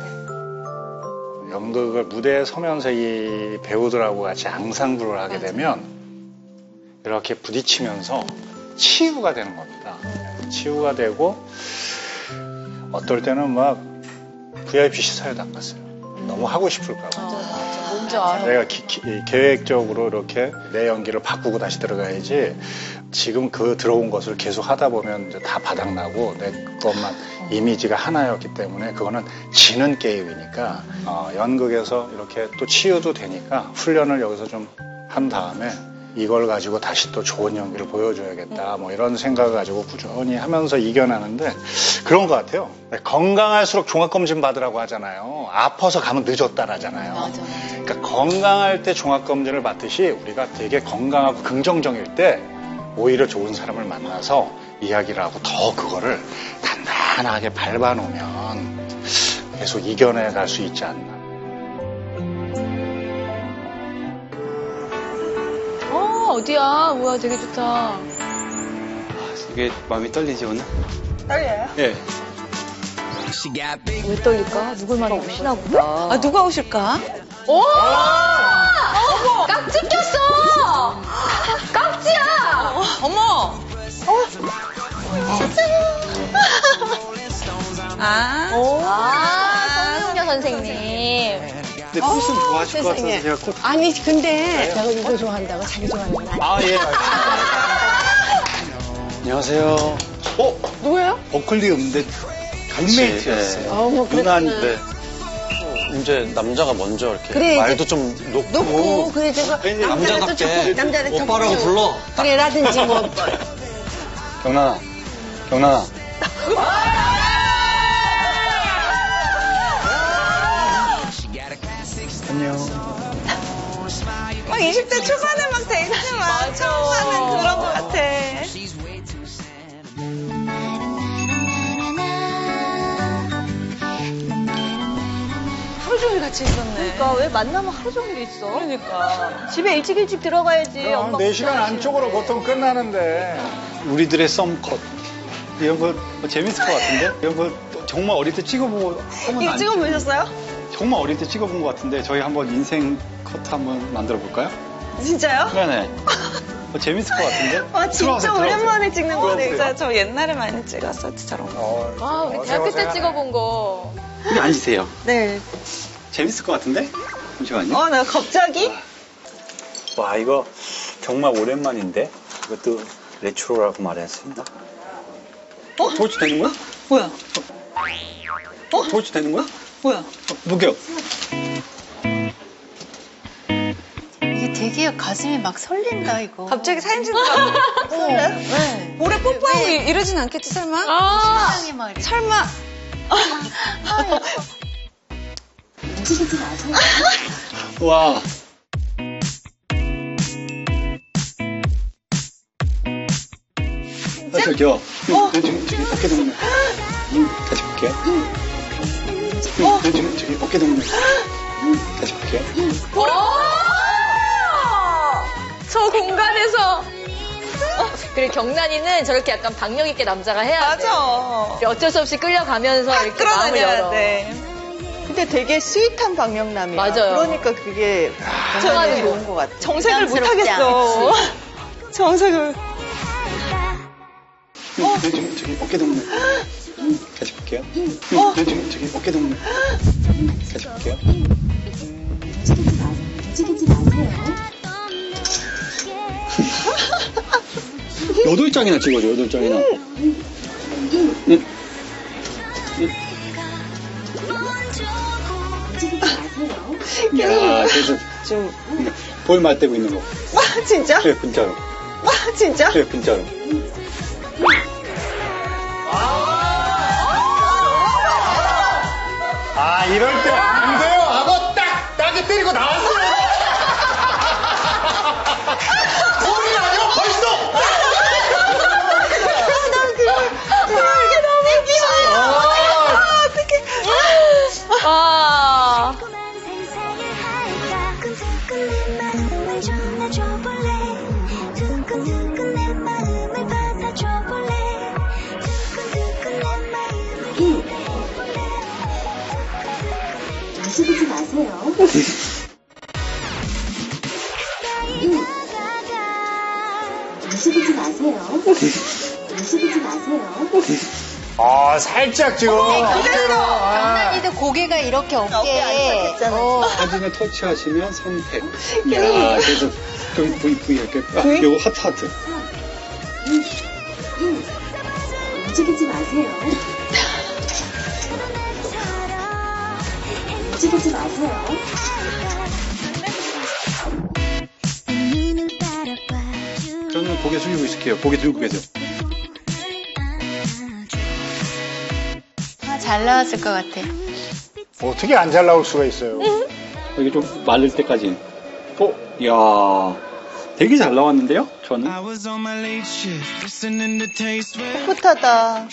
연극을 무대에 서면서 이 배우들하고 같이 앙상블을 하게 되면 이렇게 부딪히면서 치유가 되는 겁니다. 치유가 되고 어떨 때는 막 브이아이피 시사회도 안 갔어요. 너무 하고 싶을까 봐. 뭔지 알아. 내가 기, 기, 계획적으로 이렇게 내 연기를 바꾸고 다시 들어가야지 지금 그 들어온 것을 계속 하다 보면 이제 다 바닥나고 내 것만 이미지가 하나였기 때문에 그거는 지는 게임이니까 어, 연극에서 이렇게 또 치유도 되니까 훈련을 여기서 좀 한 다음에 이걸 가지고 다시 또 좋은 연기를 보여줘야겠다 뭐 이런 생각을 가지고 꾸준히 하면서 이겨나는데 그런 것 같아요. 건강할수록 종합검진 받으라고 하잖아요. 아파서 가면 늦었다라잖아요. 맞아, 맞아. 그러니까 건강할 때 종합검진을 받듯이 우리가 되게 건강하고 긍정적일 때 오히려 좋은 사람을 만나서 이야기를 하고 더 그거를 단단하게 밟아놓으면 계속 이겨내 갈 수 있지 않나. 어, 어디야? 우와, 되게 좋다. 이게 마음이 떨리지 오늘? 떨려요? 예. 왜 떨릴까? 누굴 만나고 오시나 보다. 아, 누가 오실까? 오! 어머! 깍지 꼈어! 깍지야! 어머! 아, 오, 아, 성룡여 선생님. 근데 꽃은 좋아하실 것 같아서 제가 꼭. 아니 근데 내가 이거 좋아한다고 자기 좋아하는 거 아니야? 아, 예. 안녕하세요. 어? 누구예요? 버클리 음대 룸메이트였어요. 어머 누나인데 이제 남자가 먼저 이렇게 그래, 말도 좀 놓고, 놓고 그래 제가 남자답게 남자를 오빠라고 불러. 그래 라든지 뭐 경란아, 경란아. 안녕. 막 이십 대 초반에 막 데이트 막 처음 하는 그런 것 같아. 하루 종일 같이 있었네. 그러니까 왜 만나면 하루 종일 있어? 그러니까. 집에 일찍 일찍 들어가야지. 엄마 네 시간 안쪽으로 보통 끝나는데. 우리들의 썸컷. 이런 거 뭐 재밌을 것 같은데? 이런 거 정말 어릴 때 찍어보고 하면 이거 안 찍어보셨어요? 정말 어릴 때 찍어본 것 같은데 저희 한번 인생 컷 한번 만들어 볼까요? 진짜요? 네네. 뭐 재밌을 것 같은데? 와, 진짜 들어가세요, 오랜만에 찍는 거네. 들어가세요. 진짜 저 옛날에 많이 찍었었지, 저런 거. 아, 우리 대학교 때 찍어본 거. 여기 앉으세요. 네. 재밌을 것 같은데? 잠시만요. 어, 나 갑자기? 와, 이거 정말 오랜만인데? 이것도 레트로라고 말했습니다. 어? 토치 되는 거야? 뭐야? 어? 토치 되는 거야? 뭐야? 어, 무게요. 이게 되게 가슴이 막 설렌다, 이거. 갑자기 사진 찍는다고 설레요? 네. 오래 뽀뽀하고 이- 이러진 않겠지, 설마? 아, 세상에 막 이렇게. 설마. 와. 아, 저기요. 어? 저기, 저기 어깨 동무. 다시 볼게요. 어? 저기, 저기 어깨 동무. 다시 볼게요. 저 공간에서. 그래, 경란이는 저렇게 약간 박력 있게 남자가 해야 돼. 맞아. 어쩔 수 없이 끌려가면서 이렇게 마음을 끌어다녀야 열어. 돼. 근데 되게 스윗한 박명남이야. 맞아요. 그러니까 그게 통하는 저는 좋은 것 같아. 정색을 못 부담스럽지 하겠어. 정색을. 어? 저기, 저기 어깨 동무. 다시 볼게요. 어? 저기, 저기 어깨 동무. 다시 볼게요. 움직이지 마세요. 여덟 장이나 찍어줘, 여덟 장이나. 응. 야, 그래서 좀. 볼 맞대고 있는 거. 와, 진짜? 네, 진짜로. 와, 진짜? 네, 진짜로. 아, 이럴 때 안 돼요. 하고 딱, 딱이 때리고 나왔어요. 소리 아니고 벌써! 이게 너무 웃기다. 아, 어떡해. 아. 움직이지 마세요. 움직이지 마세요. 움직이지 마세요. 아, 살짝 지금. 어깨로. 아. 경란이도 고개가 이렇게 어깨에. 어. 사진에 터치하시면 선택. 야, 그래서 여기 V, V 이렇게. 아, 요거 하트, 하트. 움직이지 마세요. 움직이지 마세요. 저는 고개 숙이고 있을게요. 고개 들고 계세요. 아, 잘 나왔을 것 같아. 어떻게 안 잘 나올 수가 있어요. 여기 좀 마를 때까지. 어, 이야. 되게 잘 나왔는데요? 저는. 풋풋하다.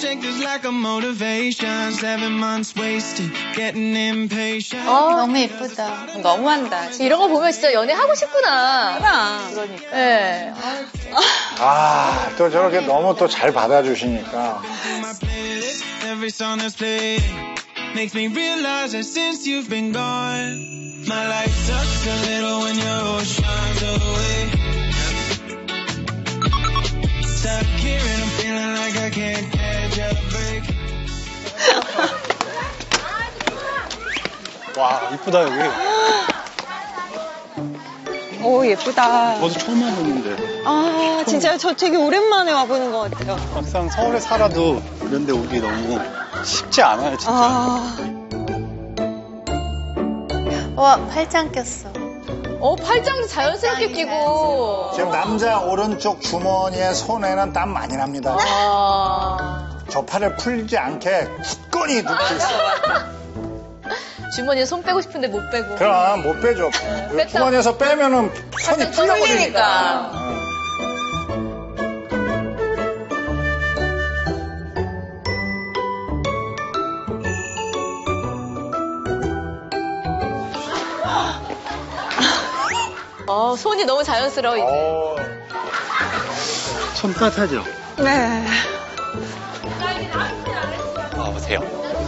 어, 너무 예쁘다. 너무한다. 이런 거 보면 진짜 연애하고 싶구나. 그러니까. 네. 아, 또 저렇게 너무 또 잘 받아주시니까. Every song that's played makes me realize that since you've been gone, my life sucks a little when your rose shines away. Stuck here and I'm feeling like I can't catch a break. 와, 이쁘다, 여기. 오, 예쁘다. 저도 처음 와봤는데. 아, 진짜 저 되게 오랜만에 와보는 것 같아요. 막상 서울에 살아도 이런데 오기 너무 쉽지 않아요, 진짜. 아. 와, 팔짱 꼈어. 어, 팔짱도 자연스럽게 끼고. 지금 남자 오른쪽 주머니에 손에는 땀 많이 납니다. 아. 저 팔을 풀지 않게 굳건히 눕고 있어요. 주머니에 손 빼고 싶은데 못 빼고. 그럼 못 빼죠. 뺐다. 주머니에서 빼면은 손이 풀려버리니까. 어, 손이 너무 자연스러워, 이제. 어, 손 따뜻하죠? 네. 와보세요.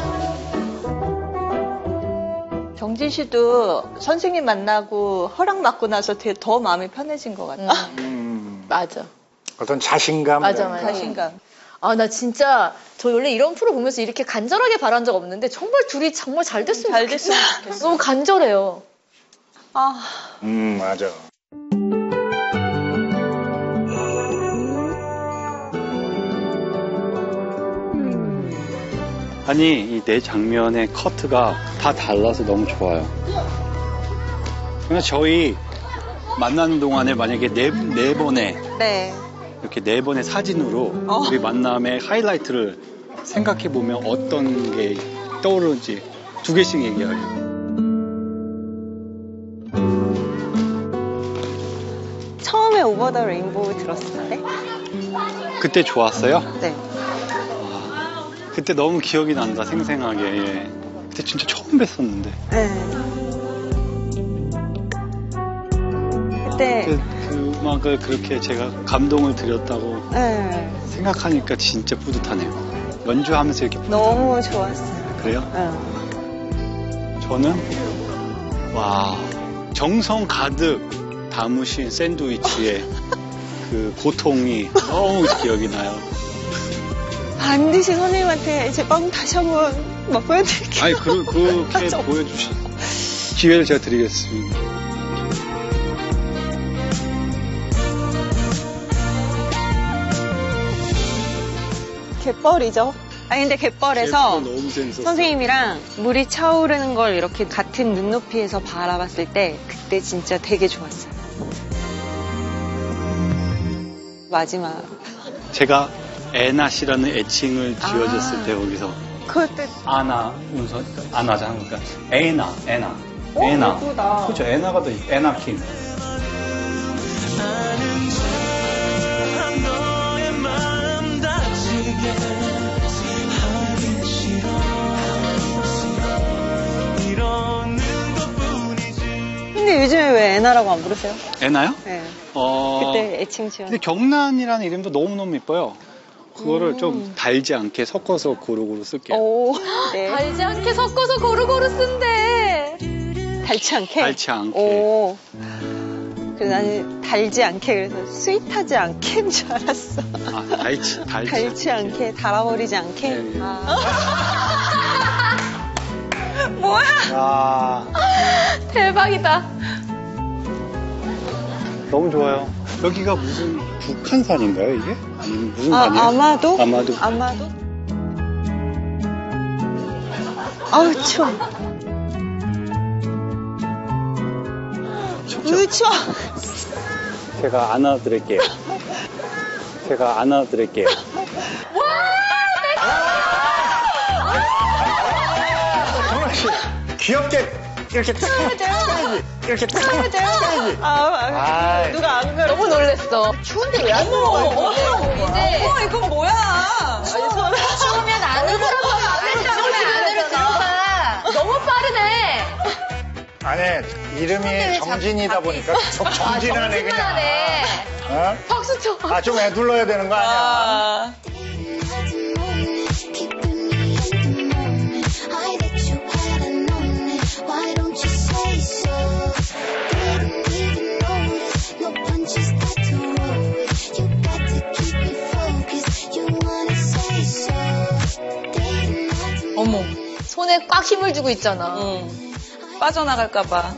경진 씨도 선생님 만나고 허락 받고 나서 되게 더 마음이 편해진 것 같아. 음, 맞아. 어떤 자신감. 맞아, 이런 거. 맞아. 자신감. 아, 나 진짜, 저 원래 이런 프로 보면서 이렇게 간절하게 바란 적 없는데, 정말 둘이 정말 잘 됐으면 잘 좋겠어. 됐으면 좋겠어. 너무 간절해요. 아, 음, 맞아. 아니, 이 네 장면의 커트가 다 달라서 너무 좋아요. 그냥 저희 만나는 동안에 만약에 네, 네 번의, 네. 이렇게 네 번의 사진으로 어. 우리 만남의 하이라이트를 생각해보면 어떤 게 떠오르는지 두 개씩 얘기하게요. 처음에 오버 더 레인보우 들었을 때? 그때 좋았어요? 네. 그때 너무 기억이 난다, 생생하게. 예. 그때 진짜 처음 뵀었는데. 네. 그때, 그, 그 음악을 그렇게 제가 감동을 드렸다고 네. 생각하니까 진짜 뿌듯하네요. 연주하면서 이렇게 뿌듯하네요. 너무 좋았어요. 그래요? 네. 저는 와 정성 가득 담으신 샌드위치의 그 고통이 너무 기억이 나요. 반드시 선생님한테 제 빵 다시 한번 막 보여드릴게요. 아니 그, 그렇게 맞아. 보여주신 기회를 제가 드리겠습니다. 갯벌이죠. 아니 근데 갯벌에서 갯벌 너무 재밌었어요. 선생님이랑 물이 차오르는 걸 이렇게 같은 눈높이에서 바라봤을 때 그때 진짜 되게 좋았어요. 마지막. 제가 애나 씨라는 애칭을 지어줬을 아. 때 거기서 그때 아나 운선 아나잖아. 그러니까 애나 애나 오, 애나 예쁘다. 그렇죠. 애나가 더 애나 킹. 너의 마음 다치게 하기 싫어 이러는 것뿐이지. 근데 요즘에 왜 애나라고 안 부르세요? 애나요? 네. 어. 그때 애칭 지어. 근데 경란이라는 이름도 너무너무 이뻐요. 그거를 좀 달지 않게 섞어서 고루고루 쓸게요. 오, 네. 달지 않게 섞어서 고루고루 쓴대. 달지 않게? 달지 않게. 오. 그래서 나는 달지 않게, 그래서 스윗하지 않게인 줄 알았어. 아, 달지, 달지. 달지 않게, 달아버리지 않게. 네, 네. 아. 뭐야? 아, 대박이다. 너무 좋아요. 여기가 무슨 북한산인가요, 이게? 아니면 무슨 아, 산이에요? 아마도? 아마도. 아마도? 아우, 추워. 으, 추워. 제가 안아드릴게요. 제가 안아드릴게요. 정말 씨, 귀엽게 이렇게 딱 해야지. 이렇게 딱 해야지. 아, 아, 아이. 누가 안 그래? 너무 놀랬어. 추운데 왜 안 들어가? 이제 어머, 이건 뭐야? 추우면 안으로 들어가. 추우면 안으로 들어가. 너무 빠르네. 아니, 이름이 정진이다 보니까 계속 정진하네, 그냥. 정진하네. 어? 박수 쳐. 아, 좀 애둘러야 되는 거 아니야? 아, 어머, 손에 꽉 힘을 주고 있잖아. 응. 빠져나갈까봐.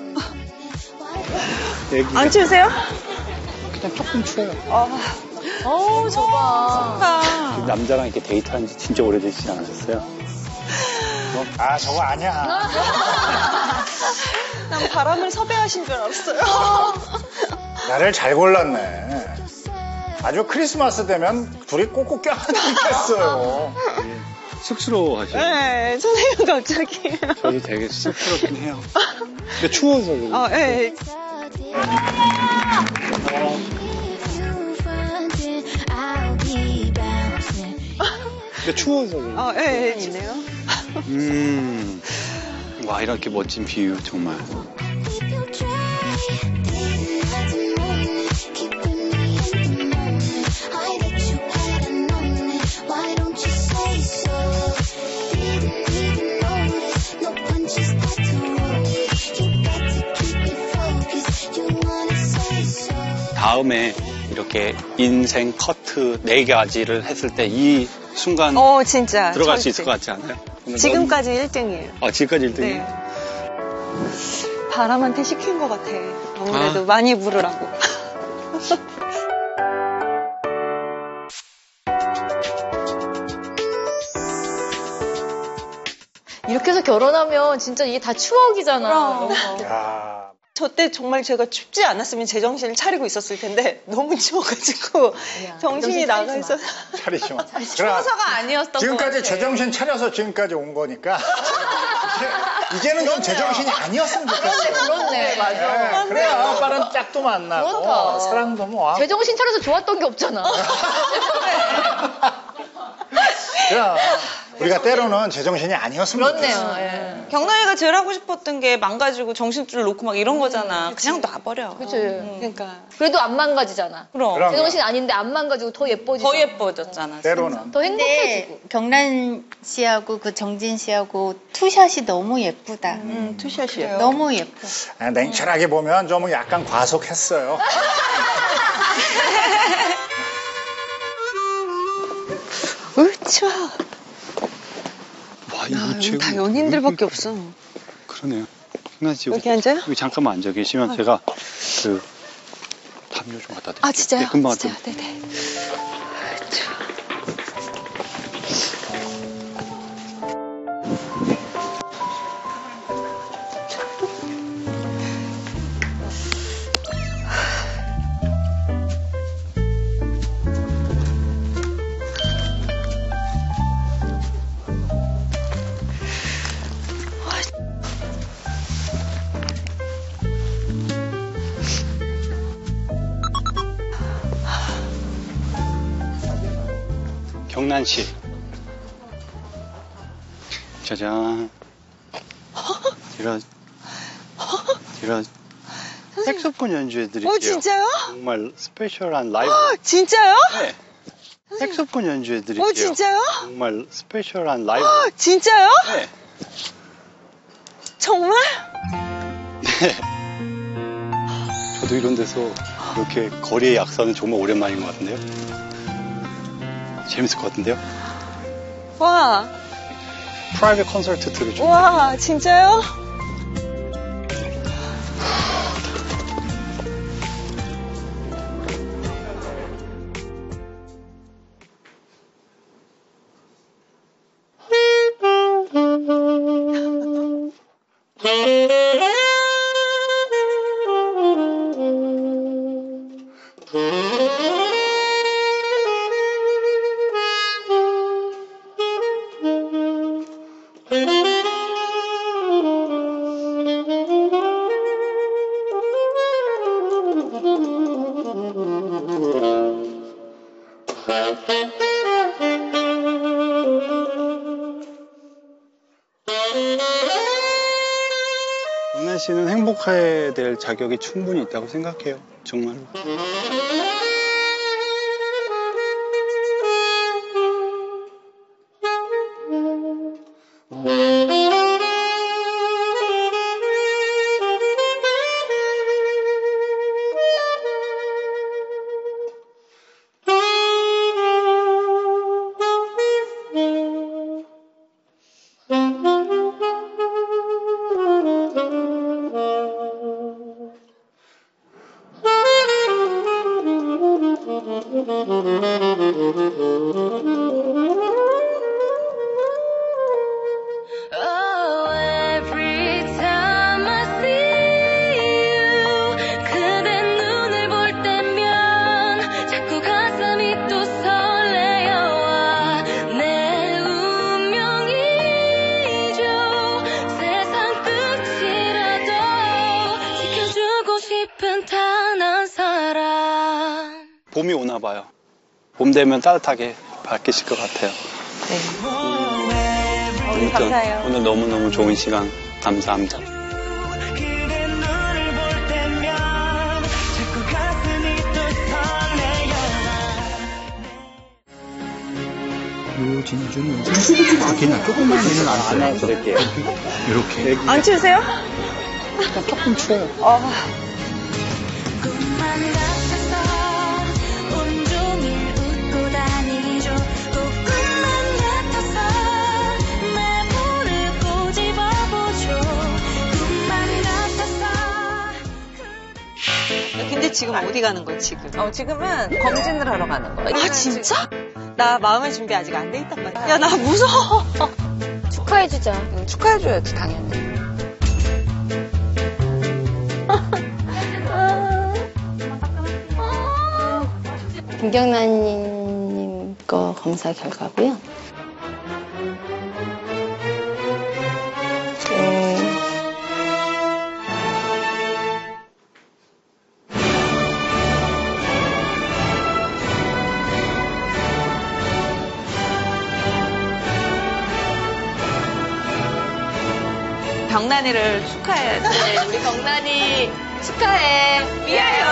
애기가 안 추우세요? 그냥 조금 추워요. 어우, 저봐. 남자랑 이렇게 데이트한 지 진짜 오래되지 않으셨어요? 아, 저거 아니야. 난 바람을 섭외하신 줄 알았어요. 나를 잘 골랐네. 아주 크리스마스 되면 둘이 꼭꼭 껴안겠어요. 쑥스러워하시죠? 네, 선생님 갑자기. 저도 되게 쑥스럽긴 해요. 근데 추워서 그래요. 어, 예. 근데 추워서 그래요. 어, 예, 예, 지네요. 음. 와, 이렇게 멋진 비유, 정말. 다음에 이렇게 인생 커트 네 가지를 했을 때 이 순간 어, 진짜. 들어갈 수 절대. 있을 것 같지 않아요? 지금까지 일 등이에요. 아, 지금까지 일 등이에요? 네. 바람한테 시킨 것 같아. 아무래도 아. 많이 부르라고. 이렇게 해서 결혼하면 진짜 이게 다 추억이잖아. 그럼. 야, 저 때 정말 제가 춥지 않았으면 제정신을 차리고 있었을 텐데 너무 추워가지고 정신이 나가 있어서 차리지 마. 추워서가 아니었던 것 지금까지 같아. 제정신 차려서 지금까지 온 거니까. 이제, 이제는 좀 제정신이 아니었으면 좋겠어. 그렇네, 맞아. 네, 그래야 빠른 짝도 만나고 그렇다. 사랑도 모아. 제정신 차려서 좋았던 게 없잖아. 야, 우리가 때로는 제정신이 아니었으면 그렇네요. 좋겠어. 예. 경남이가 제일 하고 싶었던 게 망가지고 정신줄 놓고 막 이런 거잖아. 그냥 놔버려. 그치. 그러니까 그래도 안 망가지잖아. 그럼. 그럼. 제정신 아닌데 안 망가지고 더 예뻐지고. 더 예뻐졌잖아. 때로는. 더 근데 행복해지고. 경란 씨하고 그 정진 씨하고 투샷이 너무 예쁘다. 음, 투샷이요. 너무 예뻐. 아, 냉철하게 보면 좀 약간 과속했어요. 으, 추워. 와, 야, 이거 여기 지금. 다 연인들밖에 없어. 그러네요. 승란 씨, 여기 앉아요? 여기 잠깐만 앉아 계시면 제가 그 담요 좀 갖다 드릴게요. 아, 진짜요? 네, 금방 진짜요? 갖다 네네. 아, 추워. 경란 씨. 짜잔. 제가 제가 색소폰 연주해 드릴게요. 어, 진짜요? 정말 스페셜한 라이브. 어, 진짜요? 네. 색소폰 연주해 드릴게요. 어, 진짜요? 정말 스페셜한 라이브. 어, 진짜요? 네. 정말? 네. 저도 이런 데서 이렇게 거리의 약사는 정말 오랜만인 것 같은데요. 재밌을 것 같은데요. 와, 프라이빗 콘서트 들어줘. 와, 진짜요? 씨는 행복해야 될 자격이 충분히 있다고 생각해요. 정말로. Oh, every time I see you, 그대 눈을 볼 때면 자꾸 가슴이 또 설레어와 내 운명이죠. 세상 끝이라도 지켜주고 싶은 단 한 사람. 봄이 오나 봐요. 봄 되면 따뜻하게 밝히실 것 같아요. 네. 아무튼 감사해요. 오늘 너무너무 좋은 시간 감사합니다. 유진주는 아, 그냥 조금만 얘는 안 써요. 안 쓸게요. 이렇게. 안 추우세요? 조금 추워요. 어. 꿈만 같아서 온종일 웃고 다니죠. 꼭 꿈만 같아서 매번을 꼬집어보죠. 꿈만 같아서. 근데 지금 어디 가는 거야, 지금? 어, 지금은 검진을 하러 가는 거야. 아, 진짜? 나 마음의 준비 아직 안 돼 있단 말이야. 야, 나 무서워. 축하해주자. 응, 축하해줘야지, 당연히. 김경란님 거 검사 결과고요. 음, 병란이를 축하해야지. 우리 경란이 축하해. 미아요!